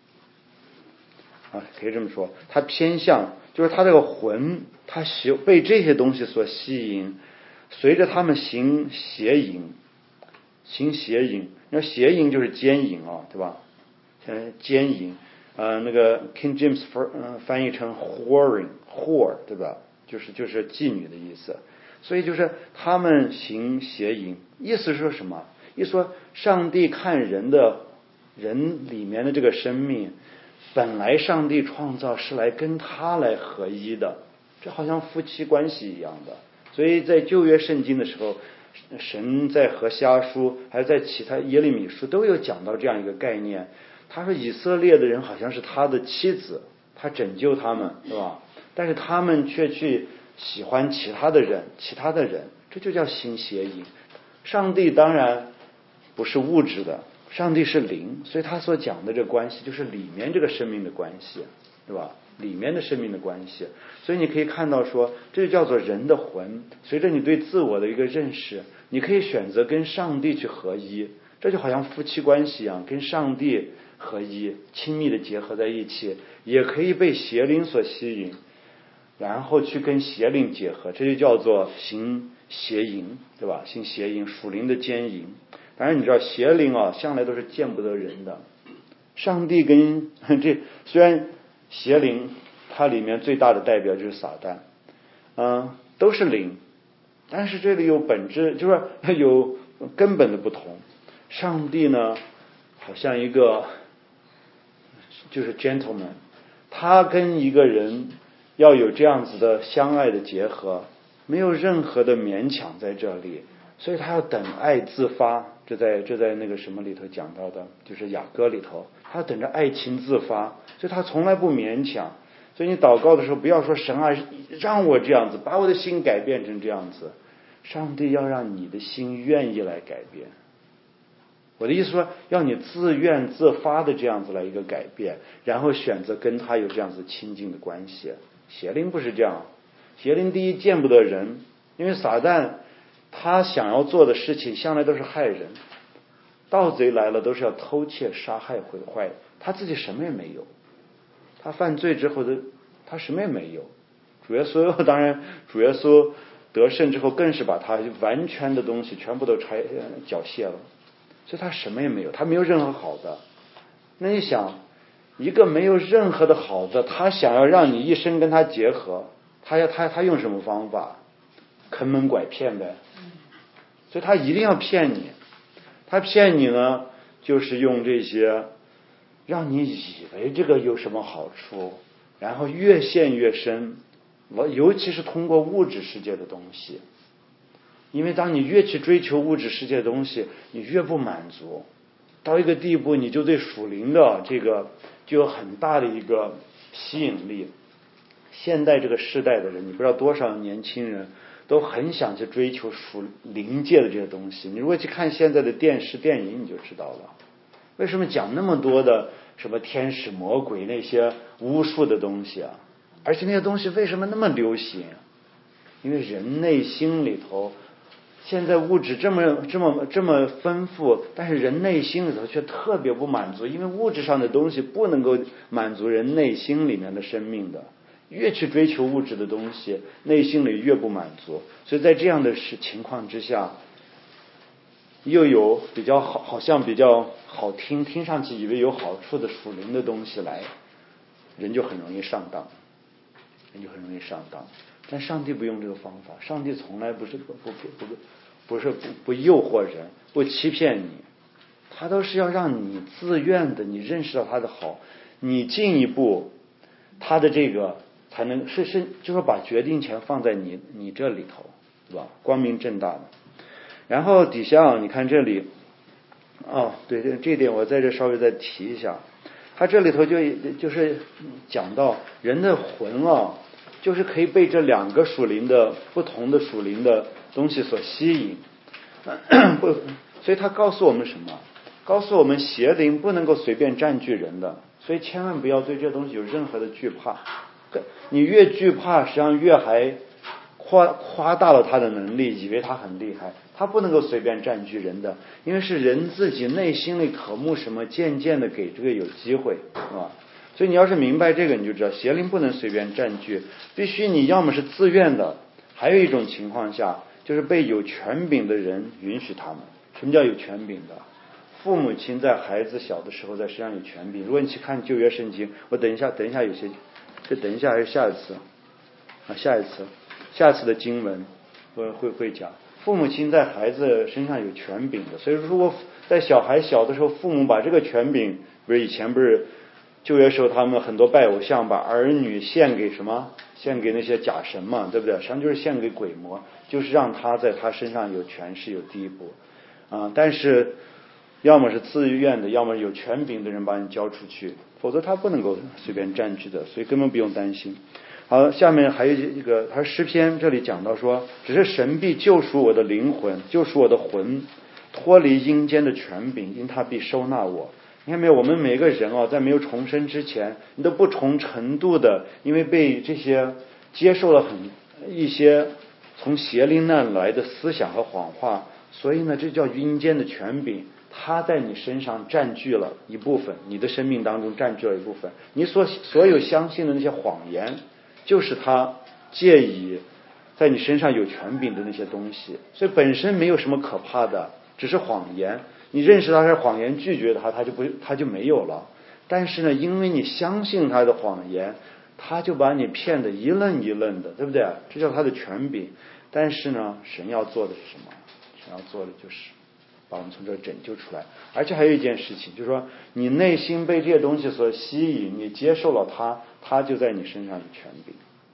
啊，可以这么说，他偏向就是他这个魂，他喜被这些东西所吸引，随着他们行邪淫，行邪淫，那邪淫就是奸淫啊，对吧？嗯，奸淫，呃，那个 King James 翻、呃、翻译成 whoring whore， 对吧？就是就是妓女的意思。所以就是他们行邪淫，意思是说什么？意思说上帝看人的人里面的这个生命，本来上帝创造是来跟他来合一的，这好像夫妻关系一样的。所以在旧约圣经的时候，神在何西阿书还有在其他耶利米书都有讲到这样一个概念。他说以色列的人好像是他的妻子，他拯救他们，对吧？但是他们却去喜欢其他的人，其他的人，这就叫行邪淫。上帝当然不是物质的，上帝是灵，所以他所讲的这个关系就是里面这个生命的关系，对吧？里面的生命的关系。所以你可以看到说，这就叫做人的魂。随着你对自我的一个认识，你可以选择跟上帝去合一，这就好像夫妻关系一样，跟上帝合一，亲密的结合在一起，也可以被邪灵所吸引，然后去跟邪灵结合，这就叫做行邪淫，对吧？行邪淫，属灵的奸淫。当然你知道邪灵啊，向来都是见不得人的。上帝跟这虽然邪灵它里面最大的代表就是撒旦，嗯，都是灵，但是这里有本质，就是有根本的不同。上帝呢，好像一个就是 gentleman， 他跟一个人要有这样子的相爱的结合，没有任何的勉强在这里，所以他要等爱自发。这在这在那个什么里头讲到的，就是雅歌里头，他要等着爱情自发，所以他从来不勉强。所以你祷告的时候，不要说神啊，让我这样子，把我的心改变成这样子。上帝要让你的心愿意来改变。我的意思说，要你自愿自发的这样子来一个改变，然后选择跟他有这样子亲近的关系。邪灵不是这样，邪灵第一见不得人，因为撒旦他想要做的事情向来都是害人，盗贼来了都是要偷窃杀害毁坏，他自己什么也没有。他犯罪之后的他什么也没有。主耶稣当然主耶稣得胜之后更是把他完全的东西全部都拆缴械了，所以他什么也没有，他没有任何好的。 那你想，一个没有任何的好的，他想要让你一生跟他结合，他要他他用什么方法？坑蒙拐骗呗。所以他一定要骗你，他骗你呢，就是用这些让你以为这个有什么好处，然后越陷越深。尤其是通过物质世界的东西，因为当你越去追求物质世界的东西，你越不满足，到一个地步，你就对属灵的这个就有很大的一个吸引力。现在这个时代的人，你不知道多少年轻人都很想去追求属灵界的这些东西。你如果去看现在的电视电影，你就知道了，为什么讲那么多的什么天使魔鬼那些巫术的东西啊？而且那些东西为什么那么流行？因为人内心里头，现在物质这么这么这么丰富，但是人内心里头却特别不满足，因为物质上的东西不能够满足人内心里面的生命的。越去追求物质的东西，内心里越不满足。所以在这样的情况之下，又有比较好，好像比较好听，听上去以为有好处的属灵的东西来，人就很容易上当。人就很容易上当，但上帝不用这个方法，上帝从来不是不不不不不是不不诱惑人，不欺骗你，他都是要让你自愿的，你认识到他的好，你进一步，他的这个才能是是，就是把决定权放在你你这里头，对吧？光明正大的。然后底下啊，你看这里，哦，对对，这一点我在这稍微再提一下。他这里头就就是讲到人的魂啊，就是可以被这两个属灵的不同的属灵的东西所吸引。不，所以他告诉我们什么？告诉我们邪灵不能够随便占据人的，所以千万不要对这东西有任何的惧怕。你越惧怕，实际上越还夸夸大了他的能力，以为他很厉害。他不能够随便占据人的，因为是人自己内心里渴慕什么，渐渐的给这个有机会，是吧？所以你要是明白这个，你就知道邪灵不能随便占据，必须你要么是自愿的，还有一种情况下就是被有权柄的人允许他们。什么叫有权柄的？父母亲在孩子小的时候在身上有权柄。如果你去看旧约圣经，我等一下等一下有些，就等一下还是下一次啊？下一次下次的经文会会会讲。父母亲在孩子身上有权柄的，所以如果在小孩小的时候，父母把这个权柄，不是以前不是旧约时候他们很多拜偶像，把儿女献给什么？献给那些假神嘛，对不对？实际上就是献给鬼魔，就是让他在他身上有权势有地步啊。但是要么是自愿的，要么有权柄的人把你交出去，否则他不能够随便占据的，所以根本不用担心。好，下面还有一个，他诗篇这里讲到说，只是神必救赎我的灵魂，救赎我的魂，脱离阴间的权柄，因他必收纳我。你看没有？我们每个人啊，在没有重生之前，你都不同程度的，因为被这些接受了很一些从邪灵那来的思想和谎话，所以呢，这叫阴间的权柄。他在你身上占据了一部分，你的生命当中占据了一部分，你所所有相信的那些谎言，就是他借以在你身上有权柄的那些东西，所以本身没有什么可怕的，只是谎言。你认识他是谎言，拒绝他，他就不他就没有了。但是呢，因为你相信他的谎言，他就把你骗得一愣一愣的，对不对？这叫他的权柄。但是呢，神要做的是什么？神要做的就是把我们从这儿拯救出来。而且还有一件事情，就是说你内心被这些东西所吸引，你接受了它，它就在你身上有权柄。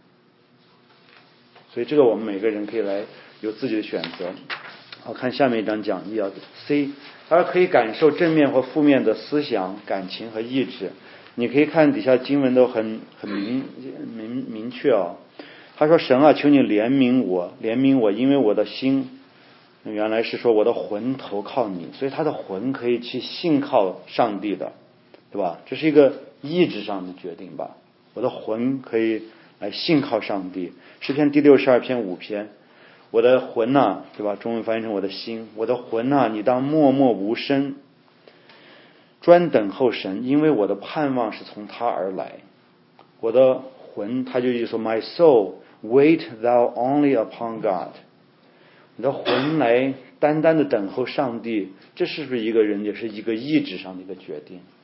所以这个我们每个人可以来有自己的选择。好，看下面一张讲义啊 ，C， 他说可以感受正面或负面的思想、感情和意志。你可以看底下经文都很很明明明确啊。他说：“神啊，求你怜悯我，怜悯我，因为我的心原来是说我的魂投靠你，所以他的魂可以去信靠上帝的，对吧？这是一个意志上的决定吧。我的魂可以来信靠上帝。诗篇第六十二篇五篇。”我的魂呐，对吧？中文翻译成我的心，我的魂呐，你当默默无声，专等候神，因为我的盼望是从他而来。我的魂，他就意思说 ，My soul, wait thou only upon God。你的魂来单单的等候上帝，这是不是一个人也是一个意志上的一个决定？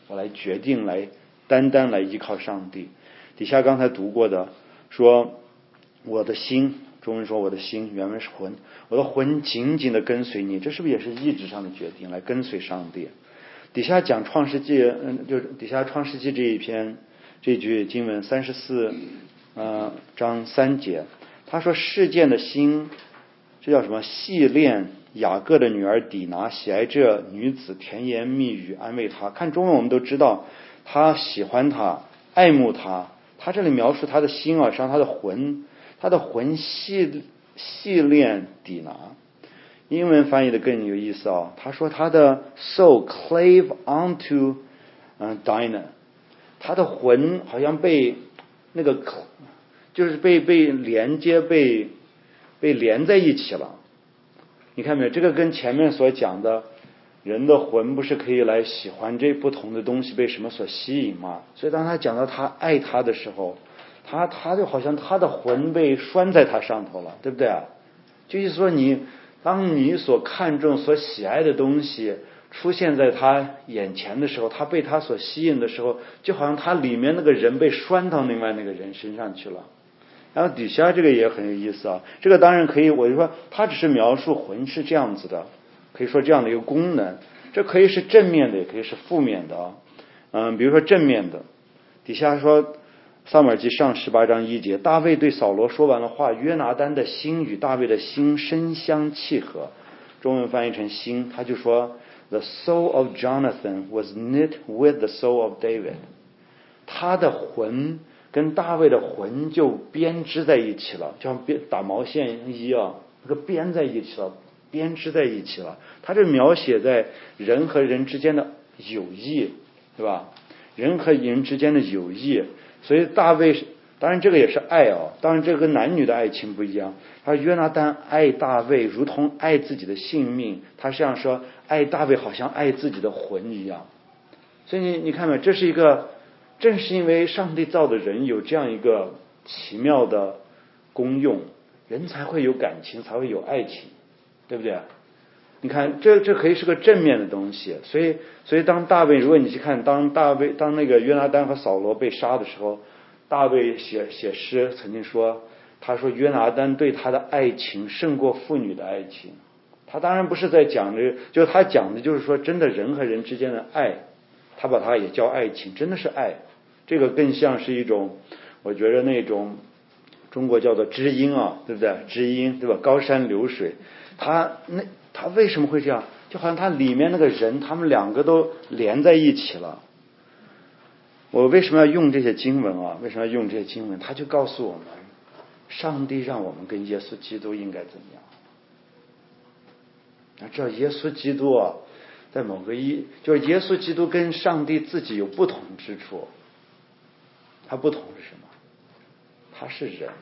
我来决定，来单单来依靠上帝。底下刚才读过的说，我的心，中文说我的心，原文是魂，我的魂紧紧的跟随你，这是不是也是意志上的决定，来跟随上帝？底下讲创世纪，嗯，就底下创世纪这一篇这句经文三十四呃章三节，他说事件的心，这叫什么？细恋雅各的女儿底拿，喜爱这女子，甜言蜜语安慰她。看中文我们都知道，他喜欢她，爱慕她。他这里描述他的心啊，实际上他的魂，他的魂细细恋底拿。英文翻译的更有意思啊，他说他的 soul clave onto 嗯 Dinah， 他的魂好像被那个就是被被连接被被连在一起了。你看没有？这个跟前面所讲的人的魂不是可以来喜欢这不同的东西，被什么所吸引吗？所以当他讲到他爱他的时候，他他就好像他的魂被拴在他上头了，对不对啊？就是说你当你所看重所喜爱的东西出现在他眼前的时候，他被他所吸引的时候，就好像他里面那个人被拴到另外那个人身上去了。然后底下这个也很有意思啊，这个当然可以，我就说他只是描述魂是这样子的，可以说这样的一个功能，这可以是正面的，也可以是负面的啊。嗯，比如说正面的，底下说撒母耳记上十八章一节，大卫对扫罗说完了话，约拿单的心与大卫的心深相契合，中文翻译成心，他就说 The soul of Jonathan was knit with the soul of David， 他的魂跟大卫的魂就编织在一起了，就像打毛线一样，那个编在一起了，编织在一起了。他这描写在人和人之间的友谊，对吧？人和人之间的友谊，所以大卫，当然这个也是爱哦，当然这个跟男女的爱情不一样。他说约拿单爱大卫如同爱自己的性命，他这样说，爱大卫好像爱自己的魂一样。所以你你看没有，这是一个，正是因为上帝造的人有这样一个奇妙的功用，人才会有感情，才会有爱情，对不对？你看这这可以是个正面的东西。所以所以当大卫，如果你去看当大卫当那个约拿单和扫罗被杀的时候，大卫写写诗曾经说，他说约拿单对他的爱情胜过妇女的爱情。他当然不是在讲的，就是他讲的就是说真的人和人之间的爱，他把它也叫爱情，真的是爱。这个更像是一种，我觉得那种中国叫做知音啊，对不对？知音，对吧？高山流水，他那他为什么会这样？就好像他里面那个人，他们两个都连在一起了。我为什么要用这些经文啊？为什么要用这些经文？他就告诉我们，上帝让我们跟耶稣基督应该怎么样？要知道耶稣基督啊，在某个一就是耶稣基督跟上帝自己有不同之处。他不同是什么？他是人。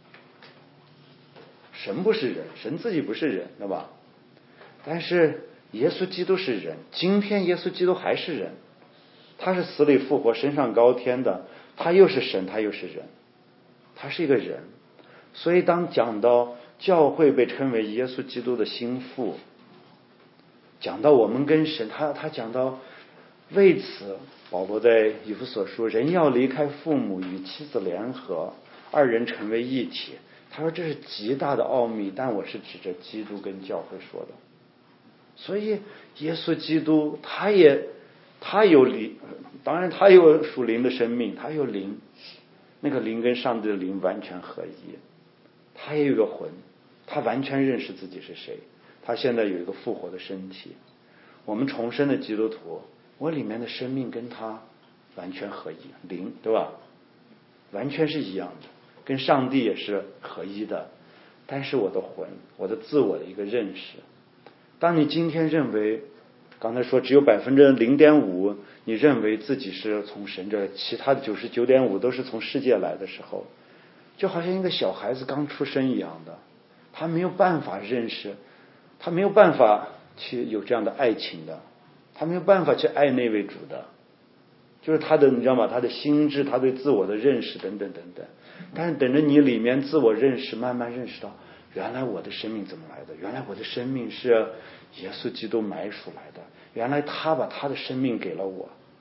神不是人，神自己不是人，对吧？但是耶稣基督是人，今天耶稣基督还是人，他是死里复活升上高天的，他又是神，他又是人，他是一个人。所以当讲到教会被称为耶稣基督的心腹，讲到我们跟神，他他讲到为此，保罗在以弗所书，人要离开父母与妻子联合，二人成为一体。他说这是极大的奥秘，但我是指着基督跟教会说的。所以耶稣基督他也他有灵，当然他有属灵的生命，他有灵，那个灵跟上帝的灵完全合一。他也有个魂，他完全认识自己是谁，他现在有一个复活的身体。我们重生的基督徒，我里面的生命跟他完全合一，灵，对吧？完全是一样的，跟上帝也是合一的。但是我的魂，我的自我的一个认识，当你今天认为，刚才说只有百分之零点五，你认为自己是从神这，其他的九十九点五都是从世界来的时候，就好像一个小孩子刚出生一样的，他没有办法认识，他没有办法去有这样的爱情的，他没有办法去爱那位主的，就是他的，你知道吗？他的心智，他对自我的认识等等等等。但是等着你里面自我认识，慢慢认识到，原来我的生命怎么来的？原来我的生命是耶稣基督买赎来的，原来他把他的生命给了我。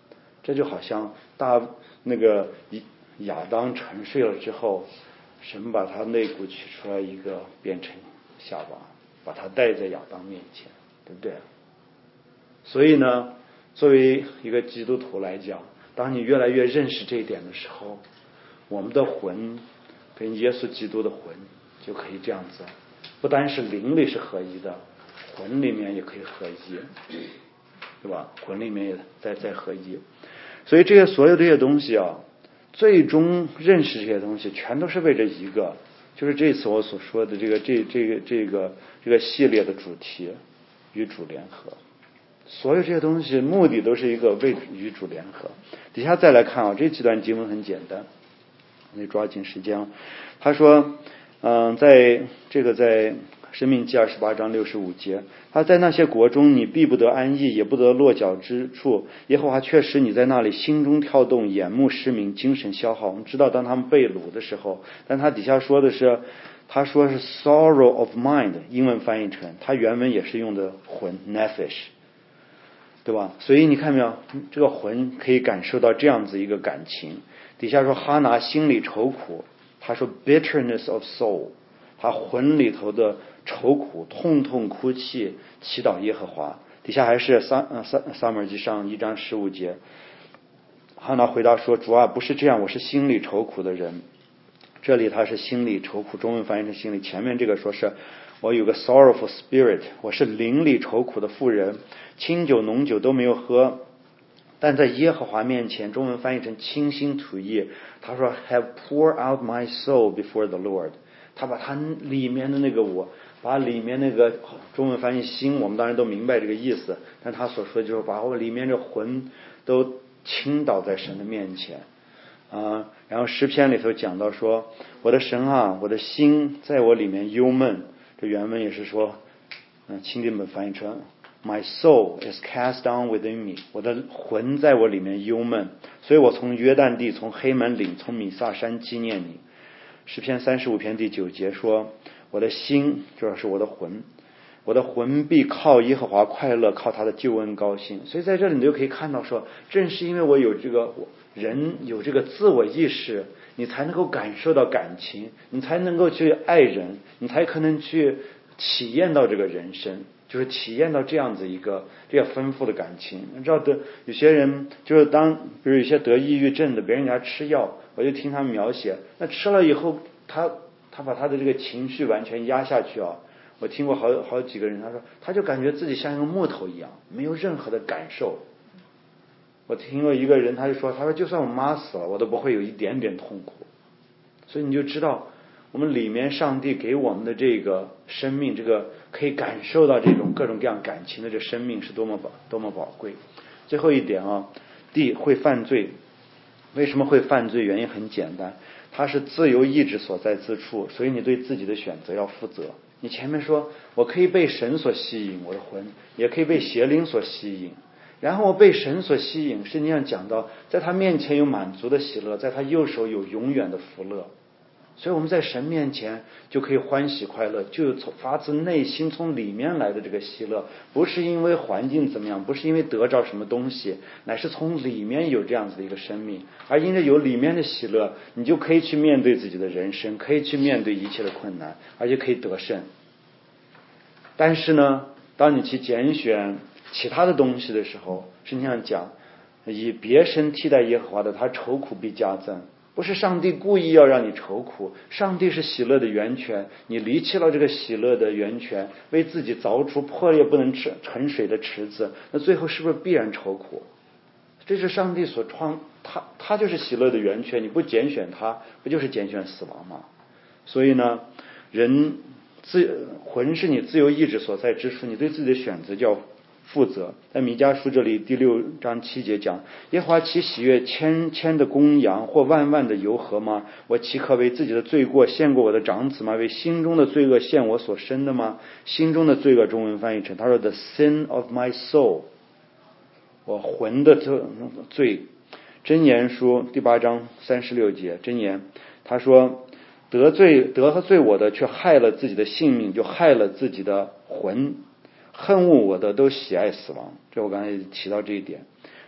这就好像大那个亚当沉睡了之后，神把他肋骨取出来一个变成下巴，把他带在亚当面前，对不对？所以呢，作为一个基督徒来讲，当你越来越认识这一点的时候，我们的魂跟耶稣基督的魂就可以这样子，不单是灵里是合一的，魂里面也可以合一，对吧？魂里面也在在合一。所以这些所有这些东西啊，最终认识这些东西全都是为这一个，就是这次我所说的这个这这个这个这个系列的主题，与主联合。所有这些东西目的都是一个为与主联合。底下再来看啊，这几段经文很简单，我得抓紧时间。他说，嗯、呃，在这个在申命记二十八章六十五节，他在那些国中你必不得安逸，也不得落脚之处，耶和华却使你在那里心中跳动，眼目失明，精神消耗。我们知道当他们被掳的时候，但他底下说的是，他说是 sorrow of mind， 英文翻译成，他原文也是用的魂 nephesh， 对吧？所以你看没有，这个魂可以感受到这样子一个感情。底下说哈拿心里愁苦，他说 bitterness of soul， 他魂里头的愁苦，痛痛哭泣，祈祷耶和华。底下还是撒呃撒撒母耳记上一章十五节，哈拿回答说：主啊，不是这样，我是心里愁苦的人。这里他是心里愁苦，中文翻译成心里，前面这个说是我有个 sorrowful spirit， 我是灵里愁苦的妇人，清酒浓酒都没有喝，但在耶和华面前，中文翻译成倾心吐意。他说 have poured out my soul before the Lord， 他把他里面的那个我，把里面那个中文翻译心，我们当然都明白这个意思，但他所说就是把我里面这魂都倾倒在神的面前啊。然后诗篇里头讲到说，我的神啊，我的心在我里面忧闷，这原文也是说，嗯，钦定本翻译成My soul is cast down within me， 我的魂在我里面忧闷，所以我从约旦地，从黑门岭，从米萨山纪念你。诗篇三十五篇第九节说，我的心就是我的魂，我的魂必靠耶和华快乐，靠他的救恩高兴。所以在这里你就可以看到说，正是因为我有这个人有这个自我意识，你才能够感受到感情，你才能够去爱人，你才可能去体验到这个人生，就是体验到这样子一个这样丰富的感情。你知道的，有些人就是当比如有些得抑郁症的，别人给他吃药，我就听他们描写，那吃了以后他他把他的这个情绪完全压下去啊。我听过好好几个人，他说他就感觉自己像一个木头一样，没有任何的感受。我听过一个人，他就说，他说就算我妈死了，我都不会有一点点痛苦。所以你就知道我们里面上帝给我们的这个生命，这个可以感受到这种各种各样感情的这生命是多么宝多么宝贵。最后一点啊，D 会犯罪。为什么会犯罪？原因很简单，它是自由意志所在之处，所以你对自己的选择要负责。你前面说我可以被神所吸引，我的魂也可以被邪灵所吸引，然后我被神所吸引，圣经上讲到在他面前有满足的喜乐，在他右手有永远的福乐。所以我们在神面前就可以欢喜快乐，就从发自内心从里面来的这个喜乐，不是因为环境怎么样，不是因为得着什么东西，乃是从里面有这样子的一个生命，而因为有里面的喜乐，你就可以去面对自己的人生，可以去面对一切的困难，而且可以得胜。但是呢，当你去拣选其他的东西的时候，圣经上讲，以别神替代耶和华的，他愁苦必加增。不是上帝故意要让你愁苦，上帝是喜乐的源泉，你离弃了这个喜乐的源泉，为自己凿出破裂不能盛水的池子，那最后是不是必然愁苦？这是上帝所创，他他就是喜乐的源泉，你不拣选他，不就是拣选死亡吗？所以呢，人自魂是你自由意志所在之处，你对自己的选择就要负责。在弥迦书这里第六章七节讲，耶和华岂喜悦千千的公羊或万万的油河吗？我岂可为自己的罪过献过我的长子吗？为心中的罪恶献我所生的吗？心中的罪恶中文翻译成，他说 the sin of my soul， 我魂的罪。箴言书第八章三十六节，箴言他说，得罪得罪我的却害了自己的性命，就害了自己的魂，恨恶我的都喜爱死亡。这我刚才提到这一点。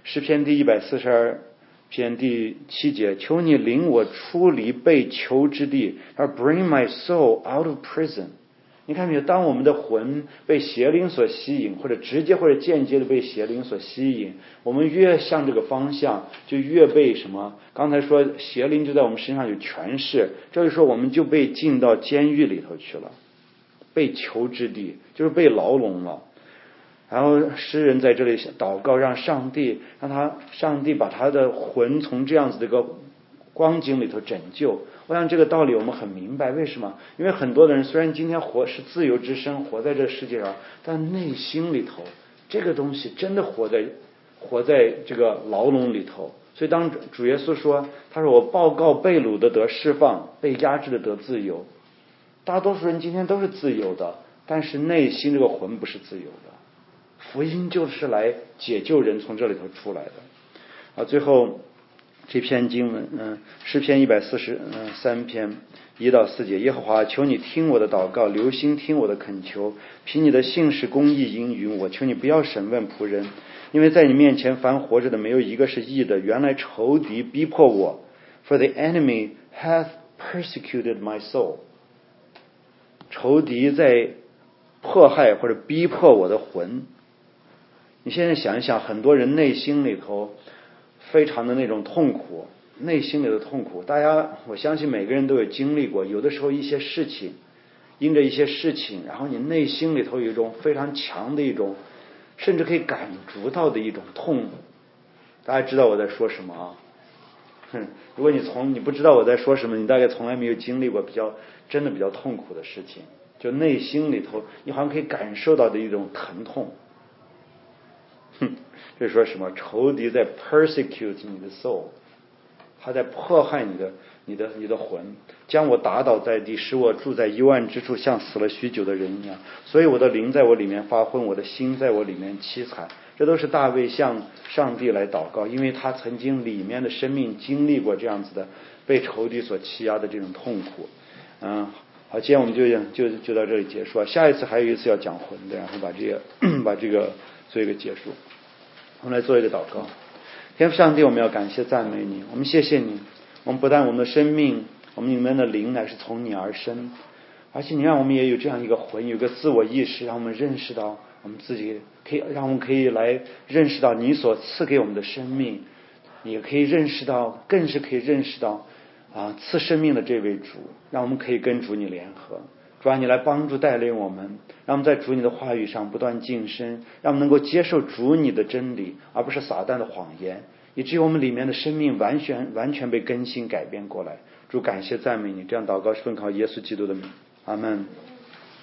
诗篇第一百四十二篇第七节，求你领我出离被囚之地，而 bring my soul out of prison。你看没有，当我们的魂被邪灵所吸引，或者直接或者间接的被邪灵所吸引，我们越向这个方向，就越被什么？刚才说邪灵就在我们身上有权势，这就说我们就被进到监狱里头去了，被囚之地，就是被牢笼了。然后诗人在这里祷告，让上帝让他上帝把他的魂从这样子的一个光景里头拯救。我想这个道理我们很明白，为什么？因为很多的人虽然今天活是自由之身，活在这世界上，但内心里头这个东西真的活在活在这个牢笼里头。所以当主耶稣说，他说我报告被掳的得释放，被压制的得自由。大多数人今天都是自由的，但是内心这个魂不是自由的。福音就是来解救人从这里头出来的啊。最后这篇经文，嗯，诗篇一百四十嗯三篇一到四节，耶和华，求你听我的祷告，留心听我的恳求，凭你的信实公义应允我，求你不要审问仆人，因为在你面前凡活着的没有一个是义的，原来仇敌逼迫我 ，for the enemy hath persecuted my soul。仇敌在迫害或者逼迫我的魂。你现在想一想，很多人内心里头非常的那种痛苦，内心里的痛苦，大家我相信每个人都有经历过。有的时候一些事情，因着一些事情，然后你内心里头有一种非常强的一种，甚至可以感触到的一种痛。大家知道我在说什么啊？哼，如果你从你不知道我在说什么，你大概从来没有经历过比较真的比较痛苦的事情，就内心里头你好像可以感受到的一种疼痛。哼，这说什么？仇敌在 persecute 你的 soul， 他在迫害你的、你的、你的魂，将我打倒在地，使我住在幽暗之处，像死了许久的人一样。所以我的灵在我里面发昏，我的心在我里面凄惨。这都是大卫向上帝来祷告，因为他曾经里面的生命经历过这样子的被仇敌所欺压的这种痛苦。嗯，好，今天我们就就就到这里结束。下一次还有一次要讲魂的，然后把这个把这个做一个结束。我们来做一个祷告。天父上帝，我们要感谢赞美你，我们谢谢你，我们不但我们的生命，我们里面的灵乃是从你而生，而且你让我们也有这样一个魂，有个自我意识，让我们认识到我们自己，可以让我们可以来认识到你所赐给我们的生命，也可以认识到，更是可以认识到啊赐生命的这位主，让我们可以跟主你联合。主啊，你来帮助带领我们，让我们在主你的话语上不断晋升，让我们能够接受主你的真理，而不是撒旦的谎言，以至于我们里面的生命完全完全被更新改变过来。主，感谢赞美你，这样祷告是奉靠耶稣基督的名，阿们。